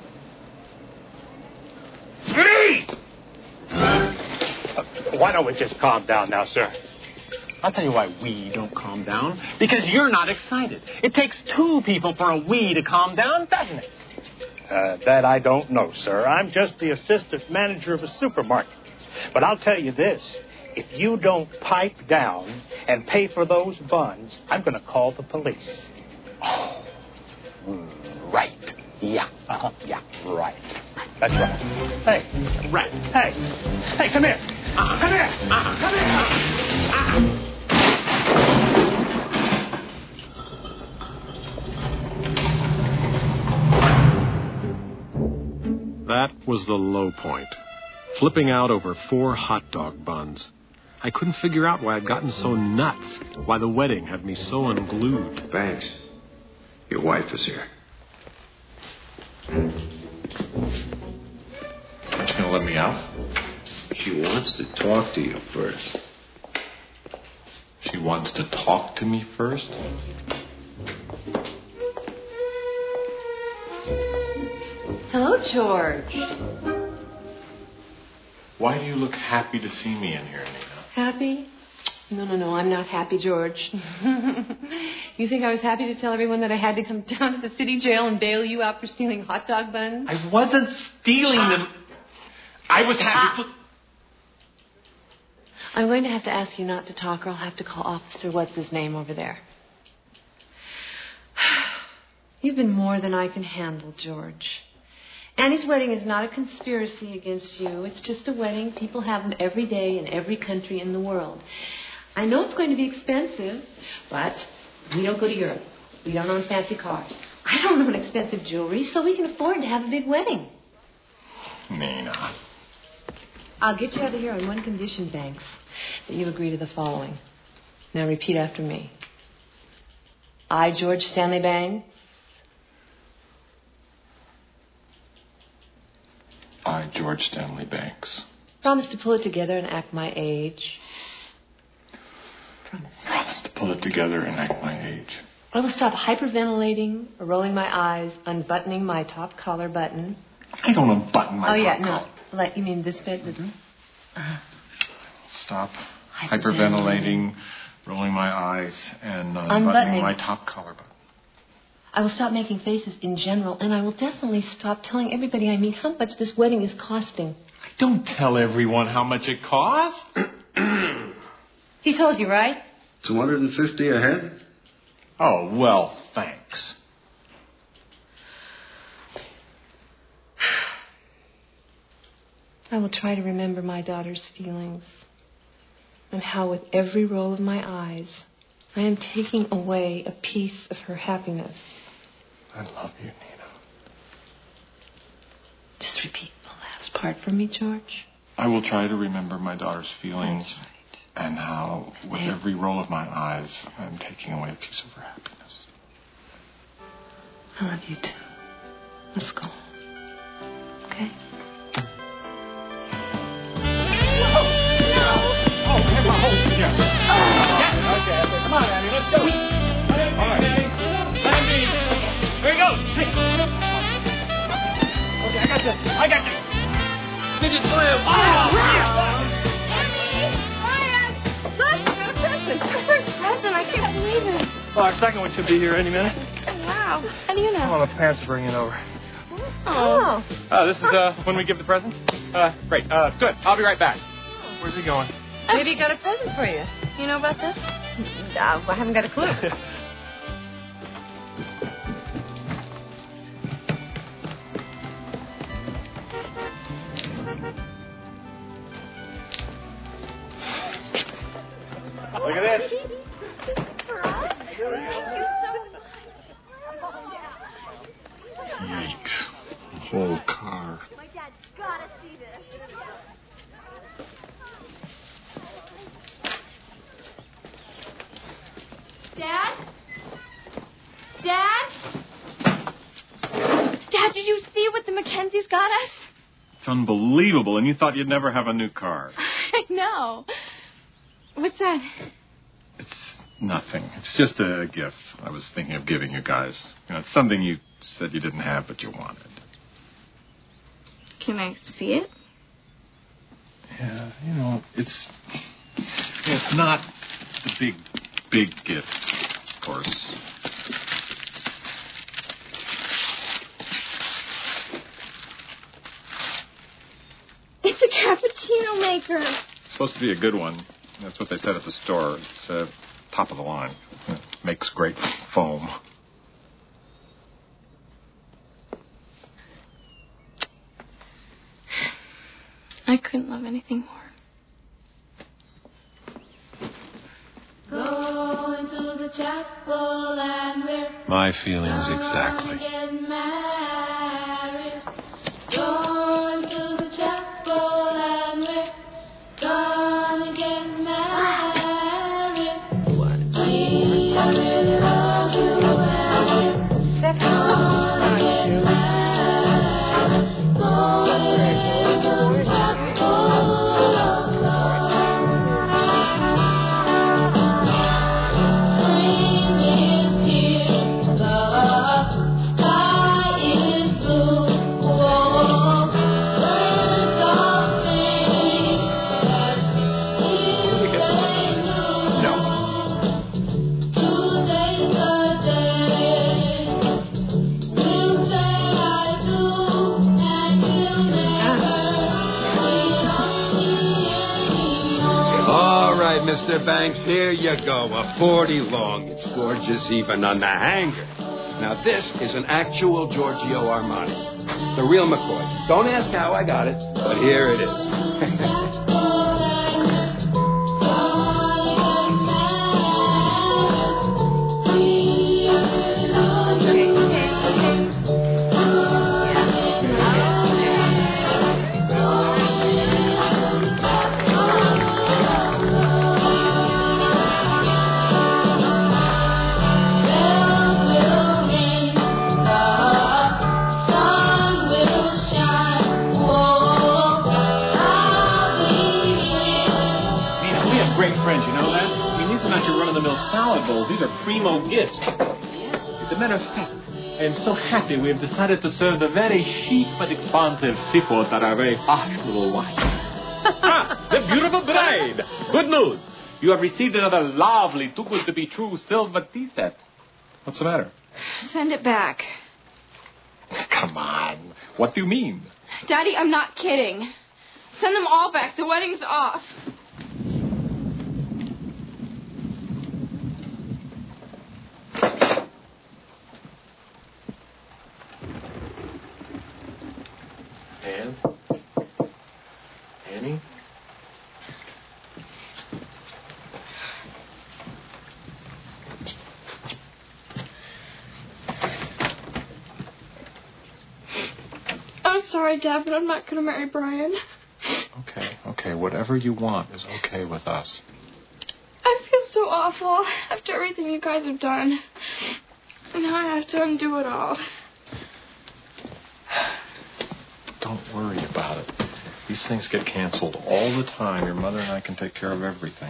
Me! Uh, why don't we just calm down now, sir? I'll tell you why we don't calm down. Because you're not excited. It takes two people for a we to calm down, doesn't it? Uh, that I don't know, sir. I'm just the assistant manager of a supermarket. But I'll tell you this. If you don't pipe down and pay for those buns, I'm going to call the police. Oh, right. Yeah. Uh-huh. Yeah, right. That's right. Hey. Right. Hey. Hey, come here. Uh-huh. Come here. Uh-huh. Come here. Uh-huh. That was the low point. Flipping out over four hot dog buns. I couldn't figure out why I'd gotten so nuts, why the wedding had me so unglued. Banks, your wife is here. Aren't you going to let me out? She wants to talk to you first. She wants to talk to me first? Hello, George. Why do you look happy to see me in here, Nina? Happy? No, no, no, I'm not happy, George. You think I was happy to tell everyone that I had to come down to the city jail and bail you out for stealing hot dog buns? I wasn't stealing them. I was happy. Ah. I'm going to have to ask you not to talk, or I'll have to call Officer What's-His-Name over there. You've been more than I can handle, George. Annie's wedding is not a conspiracy against you. It's just a wedding. People have them every day in every country in the world. I know it's going to be expensive, but we don't go to Europe. We don't own fancy cars. I don't own expensive jewelry, so we can afford to have a big wedding. Nina. I'll get you out of here on one condition, Banks, that you agree to the following. Now repeat after me. I, George Stanley Banks. I, George Stanley Banks. Promise to pull it together and act my age. Promise. Promise to pull it together and act my age. I will stop hyperventilating, or rolling my eyes, unbuttoning my top collar button. I don't unbutton my Oh, yeah, top no. collar. Like, you mean this bit? Mm-hmm. Uh, Stop hyperventilating, rolling my eyes, and uh, Unbuttoning. unbuttoning my top collar button. I will stop making faces in general, and I will definitely stop telling everybody I mean how much this wedding is costing. Don't tell everyone how much it costs. He told you, right? two hundred fifty a head? Oh, well, thanks. I will try to remember my daughter's feelings, and how with every roll of my eyes, I am taking away a piece of her happiness. I love you, Nina. Just repeat the last part for me, George. I will try to remember my daughter's feelings. That's right. And how, with There. every roll of my eyes, I'm taking away a piece of her happiness. I love you too. Let's go. Okay? Oh, come on, hold yeah. Yeah. Okay, okay, come on, Annie, let's go. All right. Plan B. Here we go. Hey. Okay, I got this. I got this. Midget slam. Oh, yeah. Look, I got a present. Our first present. I can't believe it. Well, our second one should be here any minute. Wow. How do you know? Oh, the parents are bringing it over. Oh. Oh, this is uh, when we give the presents? Uh, great. Uh, good. I'll be right back. Where's he going? Maybe he got a present for you. You know about this? Uh, I haven't got a clue. Look at this. Yikes. The whole car. My dad's gotta see this. Dad? Dad? Dad, did you see what the Mackenzies got us? It's unbelievable, and you thought you'd never have a new car. I know. What's that? It's nothing. It's just a gift I was thinking of giving you guys. You know, it's something you said you didn't have, but you wanted. Can I see it? Yeah, you know, it's... It's not the big, big gift, of course. It's a cappuccino maker. It's supposed to be a good one. That's what they said at the store. It's uh, top of the line. It makes great foam. I couldn't love anything more. Going to the chapel and we're My feelings exactly. get married. Going to the chapel and we're gonna get married. We really love you and we're gonna get married. Going to the chapel. Mister Banks, here you go. A forty long. It's gorgeous even on the hanger. Now, this is an actual Giorgio Armani. The real McCoy. Don't ask how I got it, but here it is. Salad bowls. These are primo gifts. As a matter of fact, I am so happy we have decided to serve the very chic but expensive seafood at our very fashionable wine. Ah, the beautiful bride! Good news! You have received another lovely, too good to be true silver tea set. What's the matter? Send it back. Come on. What do you mean? Daddy, I'm not kidding. Send them all back. The wedding's off. Anne? Annie? I'm sorry, Dad, but I'm not going to marry Brian. Okay, okay. Whatever you want is okay with us. I feel so awful after everything you guys have done. And now I have to undo it all. Don't worry about it. These things get canceled all the time. Your mother and I can take care of everything.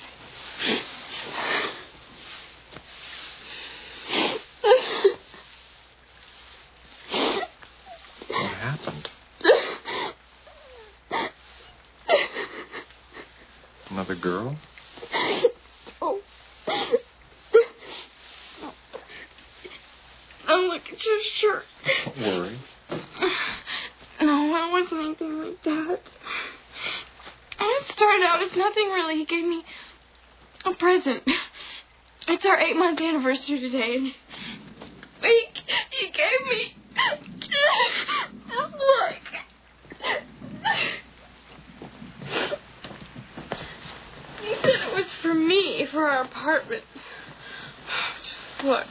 What happened? Another girl? Oh. Oh, look at your shirt. Don't worry. No, it wasn't anything like that. I was started out as nothing really. He gave me a present. It's our eight-month anniversary today. And he, he gave me this look. He said it was for me, for our apartment. Just look.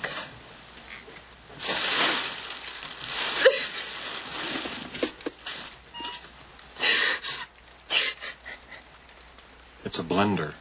It's a blender.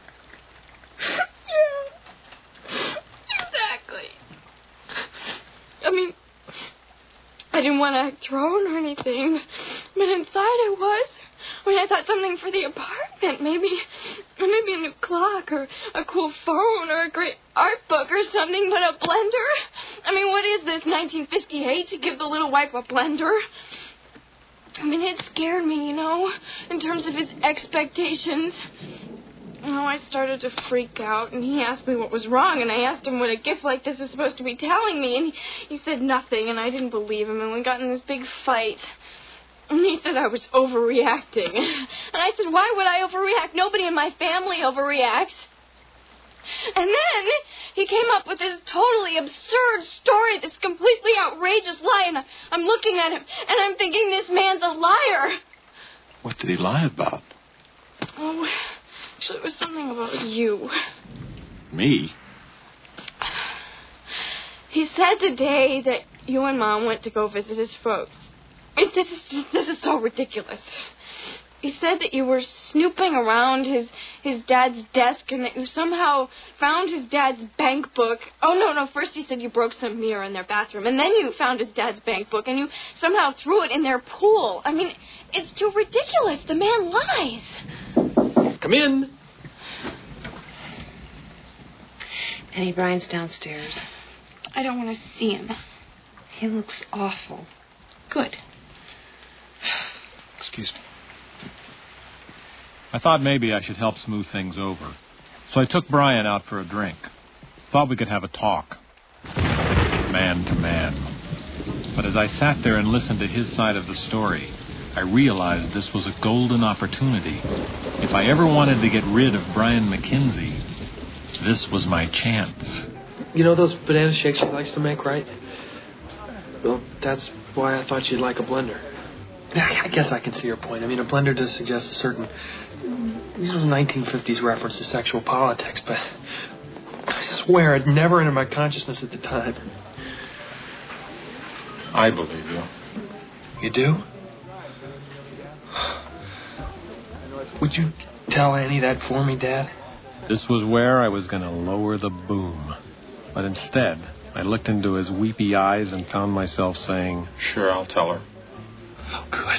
Yeah. Exactly. I mean, I didn't want to act thrown or anything, but inside I was. I mean, I thought something for the apartment, maybe, maybe a new clock or a cool phone or a great art book or something, but a blender? I mean, what is this, nineteen fifty-eight, to give the little wife a blender? I mean, it scared me, you know, in terms of his expectations. You know, I started to freak out, and he asked me what was wrong, and I asked him what a gift like this is supposed to be telling me, and he, he said nothing, and I didn't believe him, and we got in this big fight. And he said I was overreacting. And I said, why would I overreact? Nobody in my family overreacts. And then he came up with this totally absurd story, this completely outrageous lie, and I'm looking at him, and I'm thinking this man's a liar. What did he lie about? Oh, actually, it was something about you. Me? He said the day that you and Mom went to go visit his folks. It, this, is, this is so ridiculous. He said that you were snooping around his his dad's desk and that you somehow found his dad's bank book. Oh, no, no, first he said you broke some mirror in their bathroom, and then you found his dad's bank book, and you somehow threw it in their pool. I mean, it's too ridiculous. The man lies. Come in. Annie, Brian's downstairs. I don't want to see him. He looks awful. Good. Excuse me. I thought maybe I should help smooth things over. So I took Brian out for a drink. Thought we could have a talk. Man to man. But as I sat there and listened to his side of the story, I realized this was a golden opportunity. If I ever wanted to get rid of Brian McKenzie, this was my chance. You know those banana shakes she likes to make, right? Well, that's why I thought she'd like a blender. I guess I can see your point. I mean, a blender does suggest a certain, you know, nineteen fifties reference to sexual politics, but I swear it never entered my consciousness at the time. I believe you. You do? Would you tell Annie that for me, Dad? This was where I was going to lower the boom. But instead, I looked into his weepy eyes and found myself saying, "Sure, I'll tell her." Oh, good.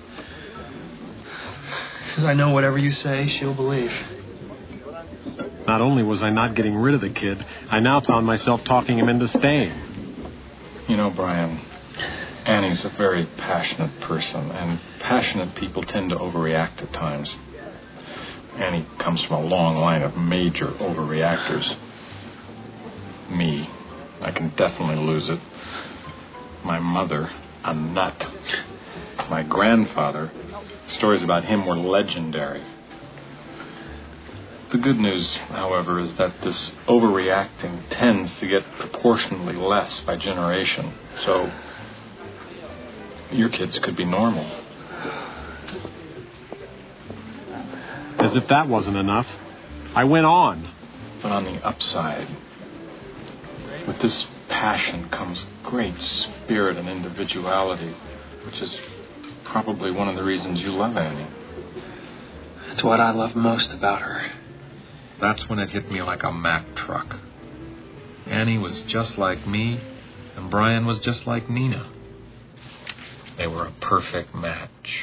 Because I know whatever you say, she'll believe. Not only was I not getting rid of the kid, I now found myself talking him into staying. You know, Brian, Annie's a very passionate person, and passionate people tend to overreact at times. Annie comes from a long line of major overreactors. Me, I can definitely lose it. My mother, a nut. My grandfather, stories about him were legendary. The good news, however, is that this overreacting tends to get proportionally less by generation. So, your kids could be normal. As if that wasn't enough, I went on. But on the upside, with this passion comes great spirit and individuality, which is probably one of the reasons you love Annie. That's what I love most about her. That's when it hit me like a Mack truck. Annie was just like me, and Brian was just like Nina. They were a perfect match.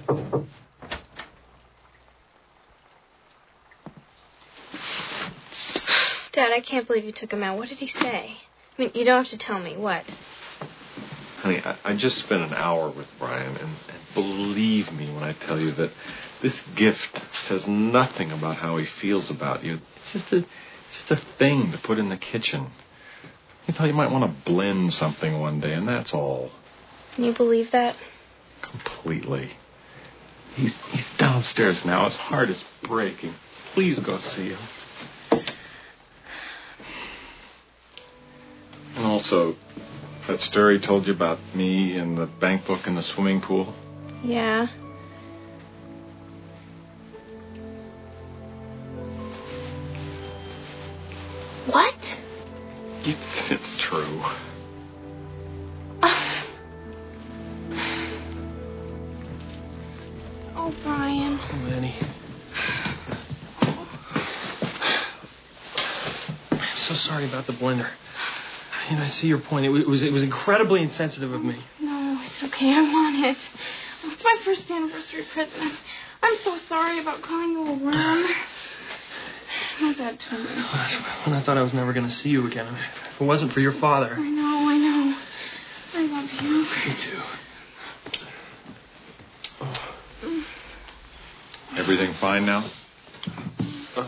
Dad, I can't believe you took him out. What did he say? I mean, you don't have to tell me. What? Honey, I, I just spent an hour with Brian, and, and believe me when I tell you that this gift says nothing about how he feels about you. It's just a, just a thing to put in the kitchen. He thought you might want to blend something one day, and that's all. Can you believe that? Completely. He's he's downstairs now. His heart is breaking. Please go see him. And also, that story told you about me and the bank book and the swimming pool? Yeah. What? It's, it's true. Oh, Brian. Oh, Annie. I'm so sorry about the blender. You know, I see your point. It was, it was, it was incredibly insensitive of me. No, it's okay. I want it. It's my first anniversary present. I'm, I'm so sorry about calling you a worm. My dad told me. When I thought I was never going to see you again. If it wasn't for your father. I know, I know. I love you. Me too. Oh. Everything fine now? Uh.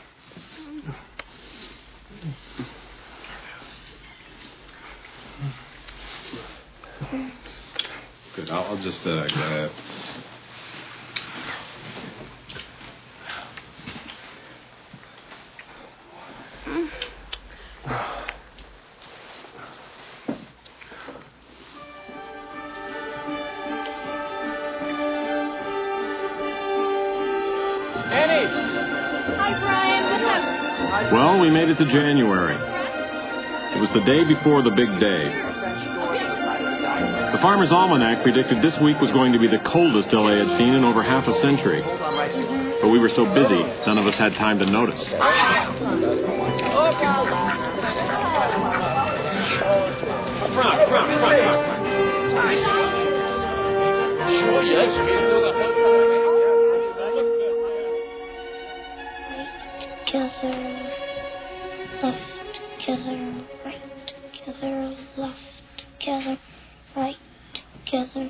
Good. I'll, I'll just uh, get a... Annie! Hi, Brian. What's up? Well, we made it to January. It was the day before the big day. The Farmer's Almanac predicted this week was going to be the coldest L A had seen in over half a century. But we were so busy, none of us had time to notice. Come on, come on, come on. Sure, yes, we can do the whole Together, left together, right together, left together, right together.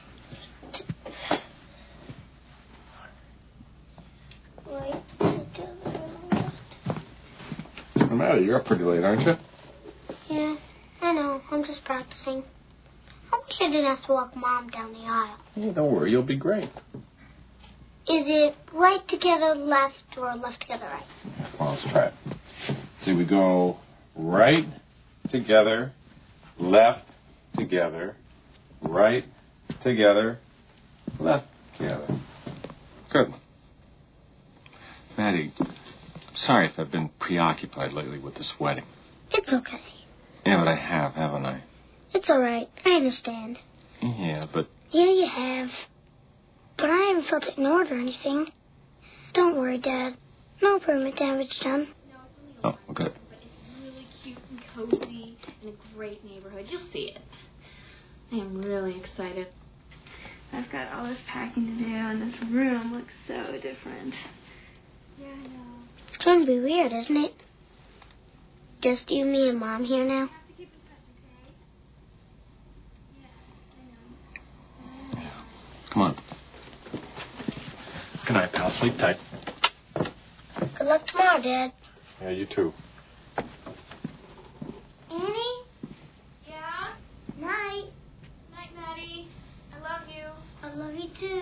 Right together, left. What's the matter? You're up pretty late, aren't you? Yeah, I know. I'm just practicing. I wish I didn't have to walk Mom down the aisle. Hey, don't worry. You'll be great. Is it right together, left, or left together, right? Well, let's try it. See, we go right together, left together, right together, left together. Good. Maddie, I'm sorry if I've been preoccupied lately with this wedding. It's okay. Yeah, but I have, haven't I? It's all right. I understand. Yeah, but... Yeah, you have. But I haven't felt ignored or anything. Don't worry, Dad. No permanent damage done. Oh, good. It's really cute and cozy in a great neighborhood. You'll see it. I am really excited. I've got all this packing to do, and this room looks so different. Yeah, I know. It's going to be weird, isn't it? Just you, me, and Mom here now? Come on. Good night, pal. Sleep tight. Good luck tomorrow, Dad. Yeah, you too. Annie? Yeah? Night. Night, Maddie. I love you. I love you, too.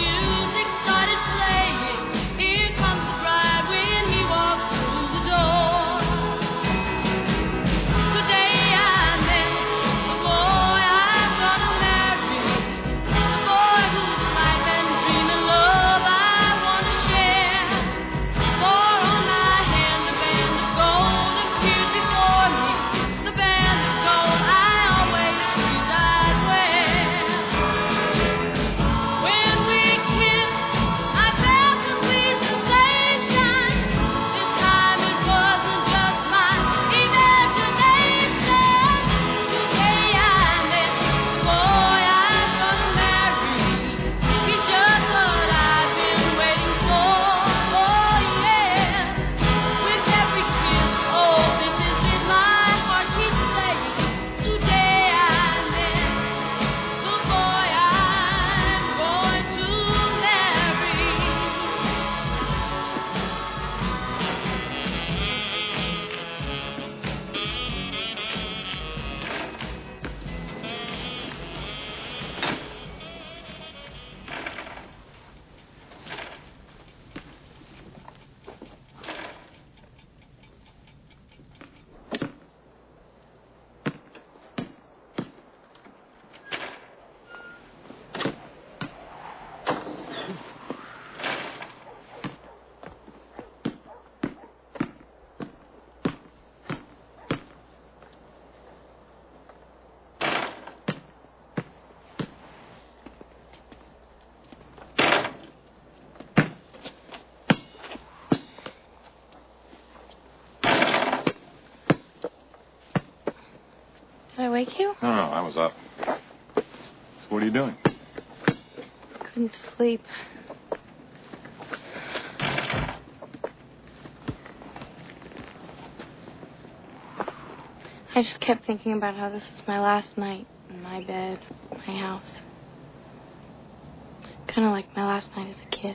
Here comes the bride when he walks through the door. Did I wake you? No, no, I was up. So what are you doing? Couldn't sleep. I just kept thinking about how this was my last night in my bed, my house. Kind of like my last night as a kid.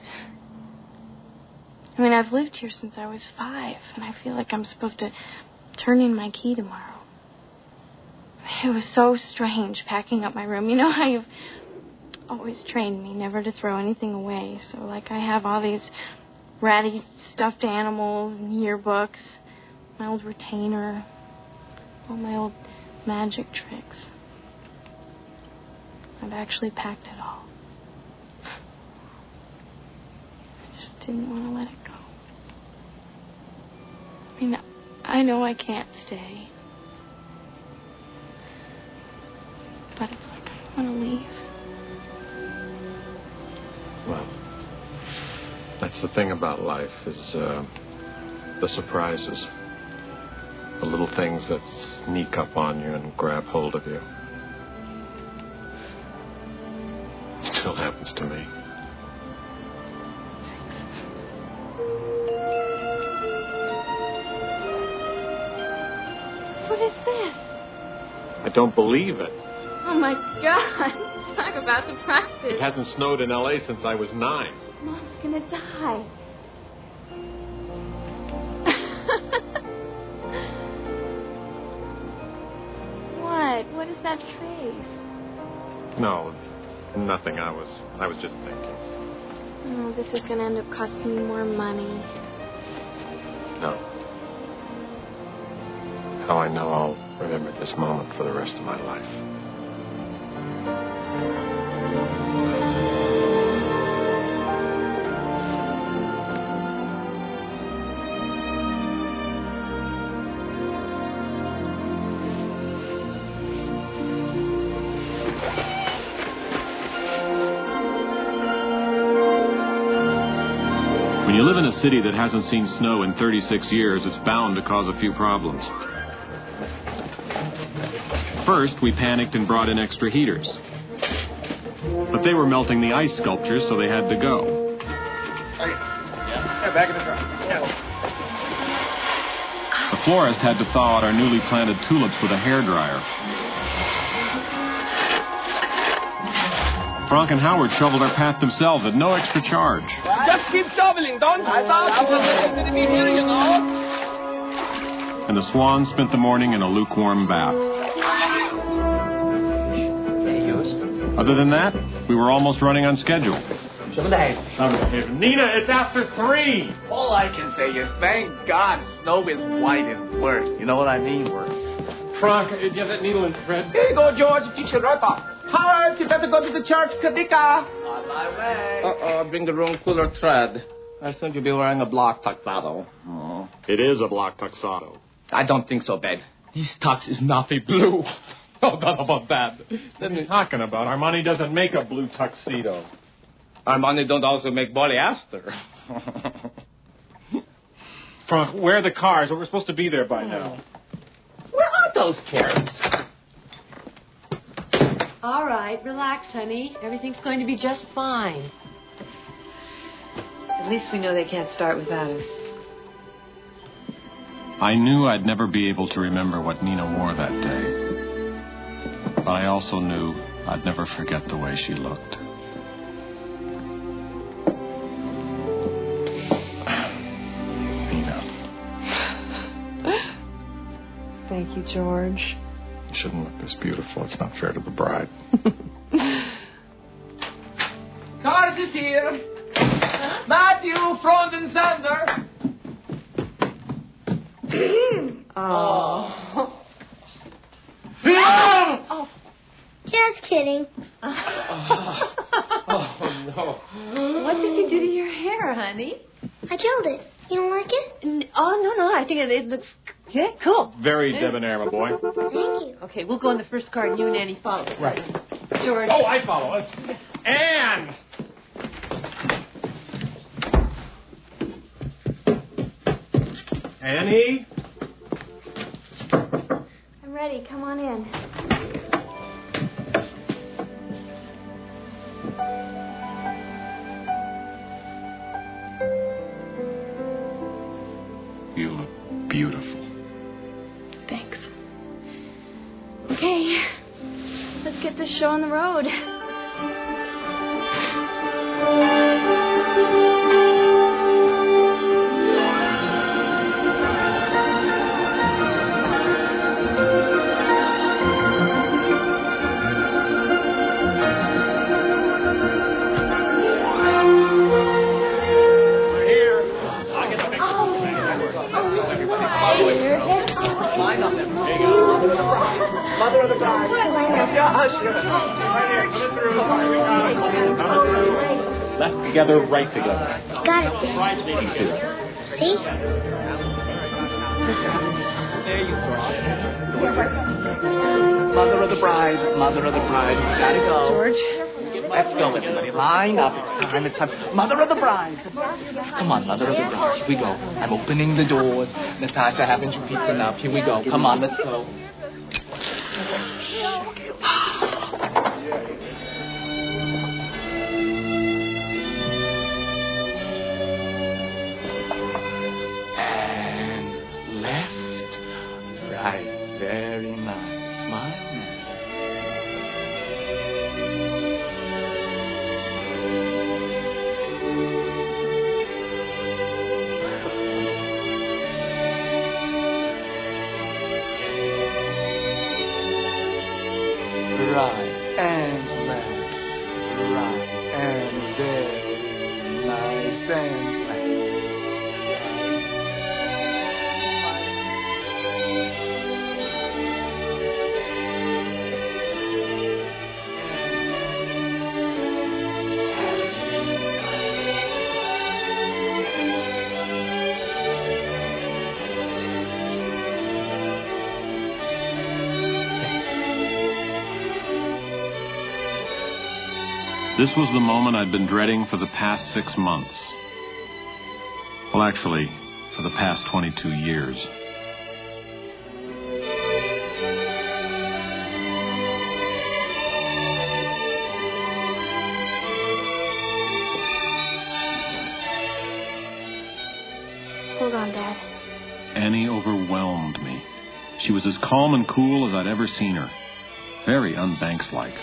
I mean, I've lived here since I was five, and I feel like I'm supposed to turn in my key tomorrow. It was so strange packing up my room. You know how you've always trained me never to throw anything away. So, like, I have all these ratty stuffed animals and yearbooks, my old retainer, all my old magic tricks. I've actually packed it all. I just didn't want to let it go. I mean, I know I can't stay. But it's like I want to leave. Well, that's the thing about life, is uh, the surprises. The little things that sneak up on you and grab hold of you. It still happens to me. What is this? I don't believe it. Oh, my God. Talk about surprises. It hasn't snowed in L A since I was nine. Mom's gonna die. What? What is that face? No, nothing. I was, I was just thinking. Oh, this is gonna end up costing me more money. No. How I know I'll remember this moment for the rest of my life. When you live in a city that hasn't seen snow in thirty-six years, it's bound to cause a few problems. First, we panicked and brought in extra heaters. But they were melting the ice sculptures, so they had to go. Yeah, back in the truck. Yeah. The florist had to thaw out our newly planted tulips with a hairdryer. Frank and Howard shoveled our path themselves at no extra charge. Just keep shoveling. Don't stop. It's going to be here, you know. And the Swans spent the morning in a lukewarm bath. Other than that, we were almost running on schedule. Nina, it's after three. All I can say is thank God snow is white and worse. You know what I mean? Worse. Frank, do you have that needle and thread? Here you go, George. Fix it right off. Howard, you better go to the church, Kadika. On my way. Uh-oh, bring the room cooler thread. I think you'll be wearing a block tuxedo. Oh. It is a block tuxedo. I don't think so, babe. This tux is navy blue. Oh, not about that. What are you talking about? Armani doesn't make a blue tuxedo. Armani don't also make polyester. Frank, where are the cars? We're supposed to be there by now. Where are those carrots? All right, relax, honey. Everything's going to be just fine. At least we know they can't start without us. I knew I'd never be able to remember what Nina wore that day. But I also knew I'd never forget the way she looked. Nina. Thank you, George. You shouldn't look this beautiful. It's not fair to the bride. Cars is here. Matthew, Front and Sander. Oh. Oh. Just kidding. Oh, no. What did you do to your hair, honey? I killed it. You don't like it? N- oh, no, no. I think it, it looks yeah, cool. Very debonair, my boy. Thank you. Okay, we'll go in the first car and you and Annie follow. Right. George. Oh, I follow. Anne! Annie? I'm ready. ready. Come on in. You look beautiful. Thanks. Okay, let's get this show on the road. Mother of the bride. Left together, right together. Got it, Dad. See? There you go. Mother of the bride, mother of the bride. Gotta go. George. Let's go, everybody. Line up. It's time. It's time. Mother of the bride. Come on, mother of the bride. Here we go. I'm opening the doors. Natasha, haven't you peeked enough? Here we go. Come on, let's go. And left, right. Very nice. Smile. Right and left, right and very nice and This was the moment I'd been dreading for the past six months. Well, actually, for the past twenty-two years. Hold on, Dad. Annie overwhelmed me. She was as calm and cool as I'd ever seen her. Very un-Banks-like.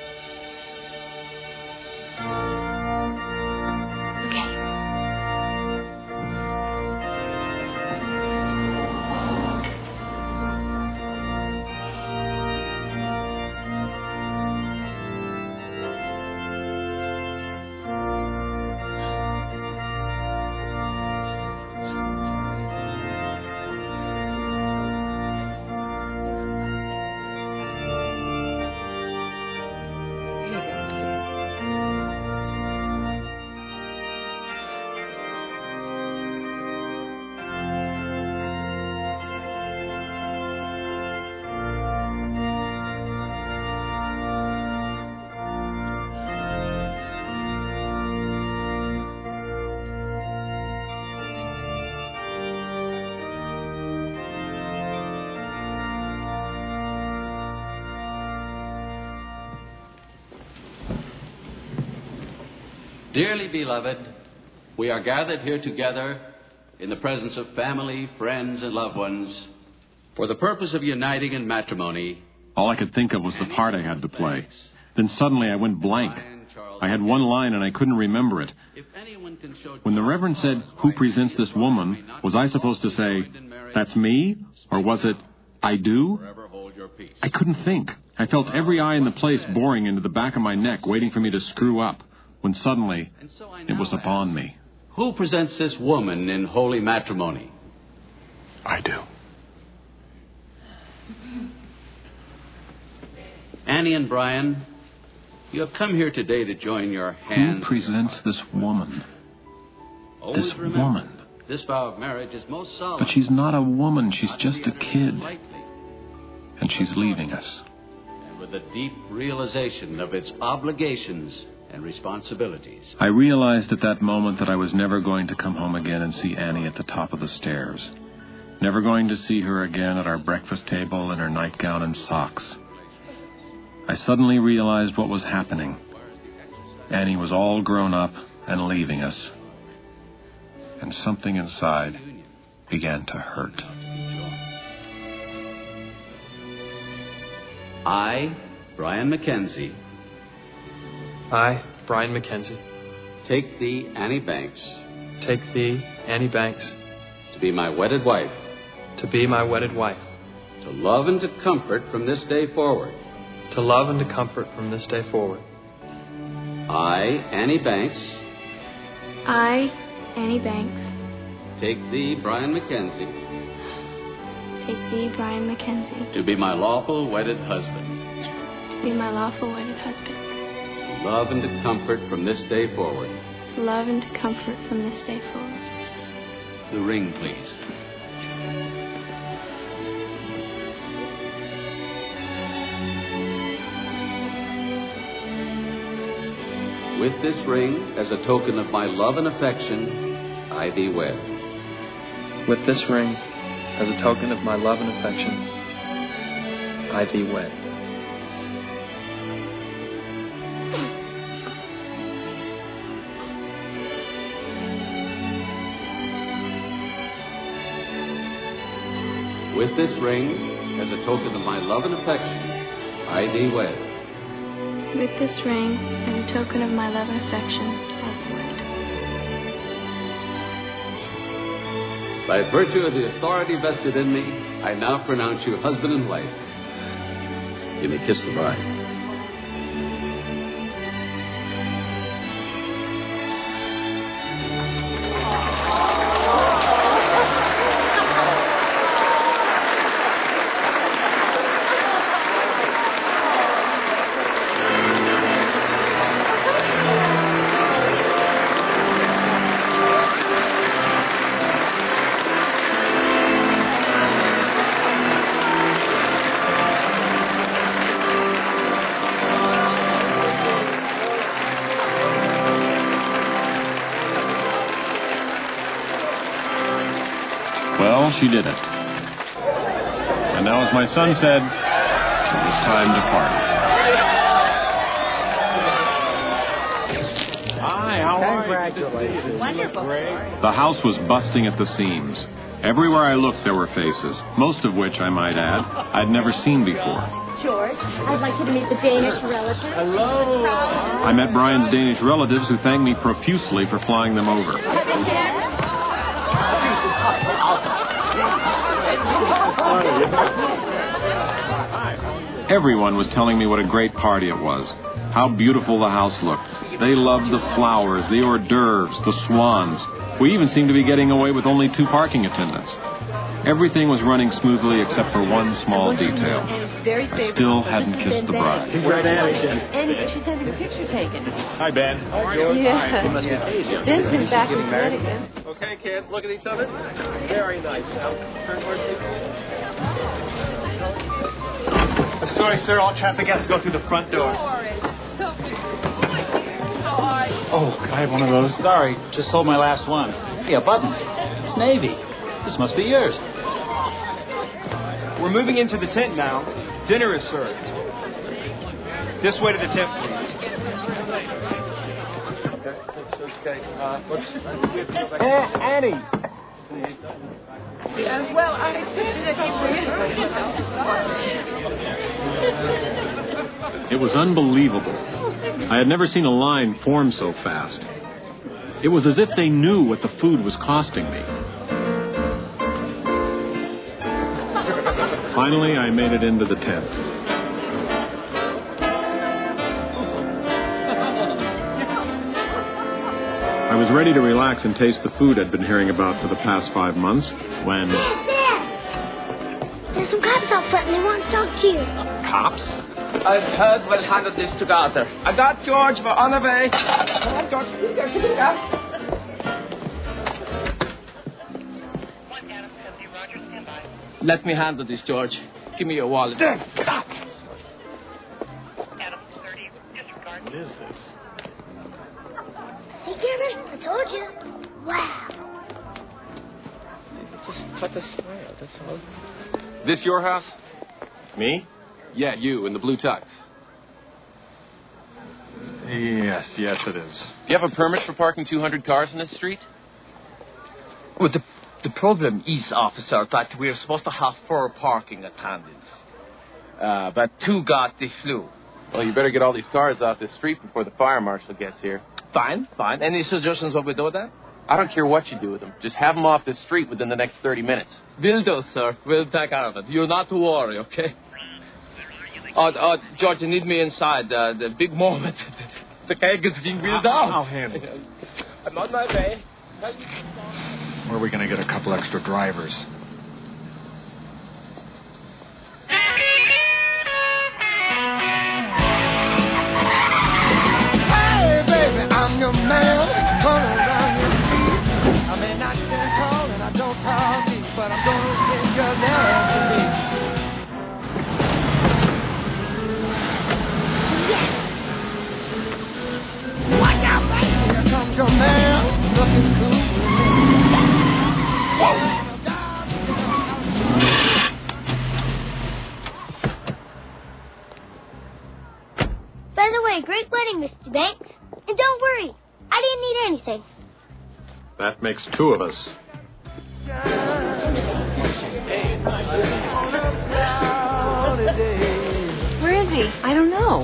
Dearly beloved, we are gathered here together in the presence of family, friends, and loved ones for the purpose of uniting in matrimony. All I could think of was the part I had to play. Then suddenly I went blank. I had one line and I couldn't remember it. When the Reverend said, "Who presents this woman?" was I supposed to say, "That's me?" Or was it, "I do"? I couldn't think. I felt every eye in the place boring into the back of my neck, waiting for me to screw up. When suddenly, it was upon me. Who presents this woman in holy matrimony? I do. Annie and Brian, you have come here today to join your hands. Who presents this woman? Always This remember, woman. This vow of marriage is most solemn. But she's not a woman, she's just a kid. And she's leaving us. And with a deep realization of its obligations and responsibilities. I realized at that moment that I was never going to come home again and see Annie at the top of the stairs. Never going to see her again at our breakfast table in her nightgown and socks. I suddenly realized what was happening. Annie was all grown up and leaving us. And something inside began to hurt. I, Brian Mackenzie. I, Brian Mackenzie. Take thee, Annie Banks. Take thee, Annie Banks. To be my wedded wife. To be my wedded wife. To love and to comfort from this day forward. To love and to comfort from this day forward. I, Annie Banks. I, Annie Banks. Take thee, Brian Mackenzie. Take thee, Brian Mackenzie. To be my lawful wedded husband. To be my lawful wedded husband. To love and to comfort from this day forward. To love and to comfort from this day forward. The ring, please. With this ring, as a token of my love and affection, I thee wed. With this ring, as a token of my love and affection, I thee wed. With this ring, as a token of my love and affection, I thee wed. With this ring, as a token of my love and affection, I thee wed. By virtue of the authority vested in me, I now pronounce you husband and wife. You may kiss the bride. Well, she did it. And now, as my son said, it was time to party. Hi, how are Congratulations. Wonderful. The house was busting at the seams. Everywhere I looked, there were faces, most of which, I might add, I'd never seen before. George, I'd like you to meet the Danish relatives. Hello. I met Brian's Danish relatives, who thanked me profusely for flying them over. Everyone was telling me what a great party it was, how beautiful the house looked. They loved the flowers, the hors d'oeuvres, the swans. We even seemed to be getting away with only two parking attendants. Everything was running smoothly except for one small detail. I still hadn't kissed the bride. And she's having a picture taken. Hi, Ben. How are you? Yeah. You must be Asia. Ben's been back in Connecticut. Okay, kids, look at each other. Very nice. Now, turn towards you. I'm sorry, sir. All traffic has to go through the front door. Oh, can I have one of those? Sorry, just sold my last one. Hey, a button. It's navy. This must be yours. We're moving into the tent now. Dinner is served. This way to the tent, please. Hey, Annie. Yes, well, I It was unbelievable. I had never seen a line form so fast. It was as if they knew what the food was costing me. Finally, I made it into the tent. I was ready to relax and taste the food I'd been hearing about for the past five months when... Dad, Dad! There's some cops out front and they want to talk to you. Cops? I've heard we'll handle this together. I got George. We're on our way. Come on, George. Here, here, here. Let me handle this, George. Give me your wallet. What is this? See, Tanner? I told you. Wow. Just cut the smile, that's all. This your house? Me? Yeah, you in the blue tux. Yes, yes, it is. Do you have a permit for parking two hundred cars in this street? Well, the, the problem is, officer, that we're supposed to have four parking attendants. Uh, but two got the flu. Well, you better get all these cars off this street before the fire marshal gets here. Fine, fine. Any suggestions what we do with that? I don't care what you do with them. Just have them off this street within the next thirty minutes. Will do, sir. We'll take care of it. You're not to worry, okay? Oh, uh, uh, George, you need me inside. Uh, the big moment. The keg is being wheeled out. I'll handle it. I'm on my way. Where are we going to get a couple extra drivers? Hey, baby, I'm your man. Come around your feet. I may not stand tall and I don't talk deep, but I'm going to get your love to me. Watch out, baby. Here comes your man, looking cool. Whoa. By the way, great wedding, Mister Banks. And don't worry, I didn't need anything. That makes two of us. Where is he? I don't know.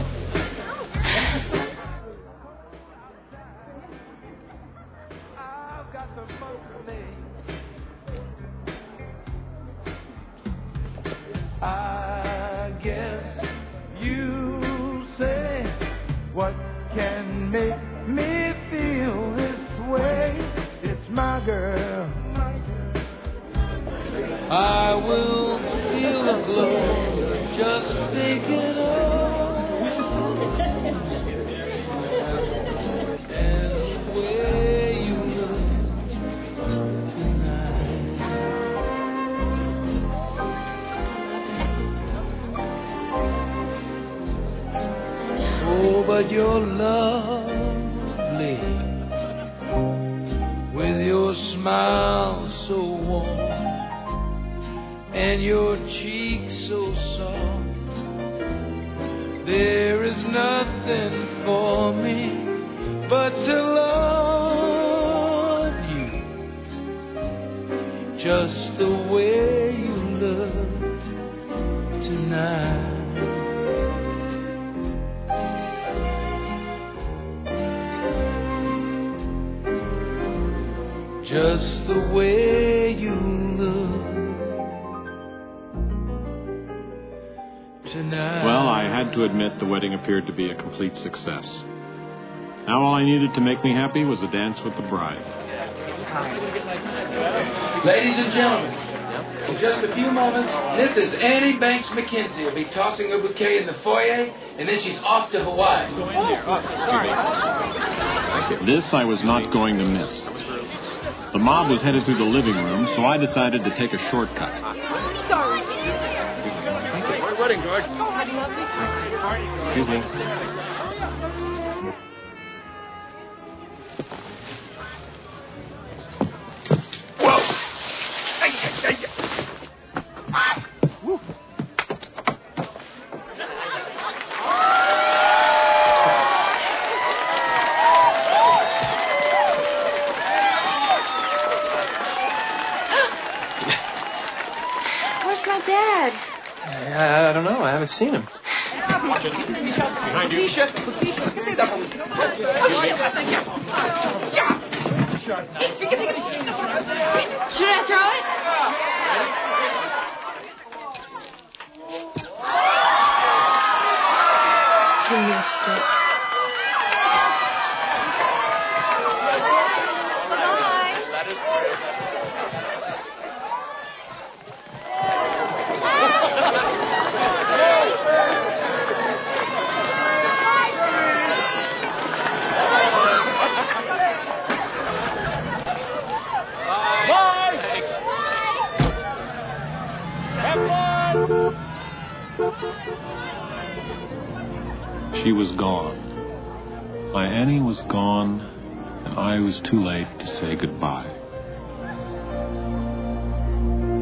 I guess you say what can make me feel this way. It's my girl. I will feel the glow just thinking of and the way you look tonight. Oh, but you're lovely with your smile so warm and your cheeks so soft. There is nothing for me but to love you just the way you look tonight. Just the way you look tonight. Well, I had to admit the wedding appeared to be a complete success. Now all I needed to make me happy was a dance with the bride. Ladies and gentlemen, in just a few moments, Missus Annie Banks McKenzie will be tossing a bouquet in the foyer, and then she's off to Hawaii. This I was not going to miss. The mob was headed through the living room, so I decided to take a shortcut. Sorry. Great wedding, George. Excuse me. Whoa! Hey, hey, hey. Woo. Where's my dad? I, I don't know. I haven't seen him. Behind you. Should I throw it? You missed it. She was gone. My Annie was gone, and I was too late to say goodbye.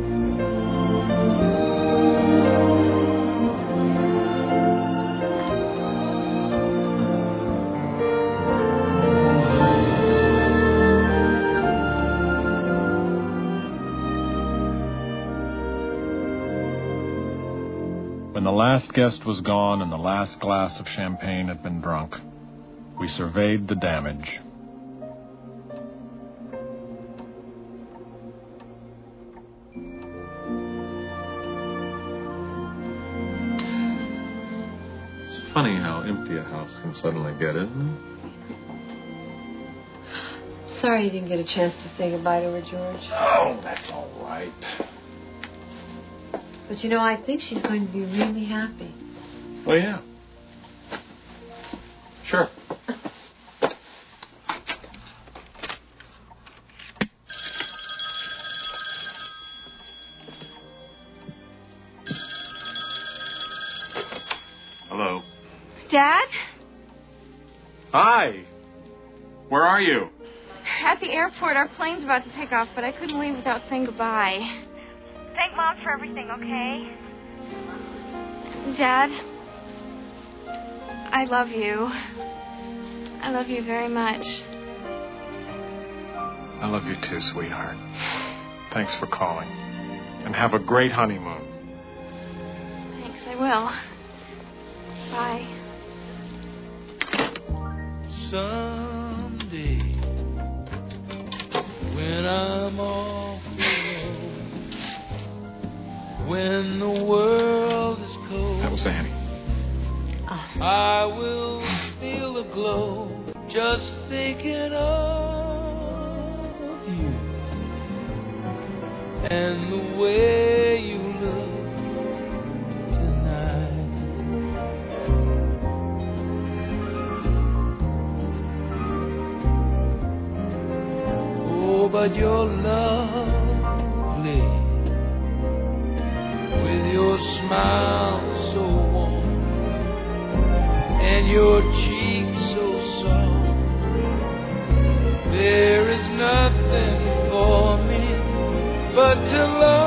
When the last guest was gone and the last glass of champagne had been drunk, we surveyed the damage. It's funny how empty a house can suddenly get, isn't it? Sorry you didn't get a chance to say goodbye to her, George. Oh, that's all right. But you know, I think she's going to be really happy. Well, yeah. Sure. Hello. Dad? Hi. Where are you? At the airport. Our plane's about to take off, but I couldn't leave without saying goodbye. Thank Mom for everything, okay? Dad, I love you. I love you very much. I love you too, sweetheart. Thanks for calling. And have a great honeymoon. Thanks, I will. Bye. Someday, when I'm off the road, when the world is cold, That was Annie. I will feel a glow just thinking of you and the way you look tonight. Oh, but you're lovely with your smile so warm and your cheeks so soft. There is nothing for me but to love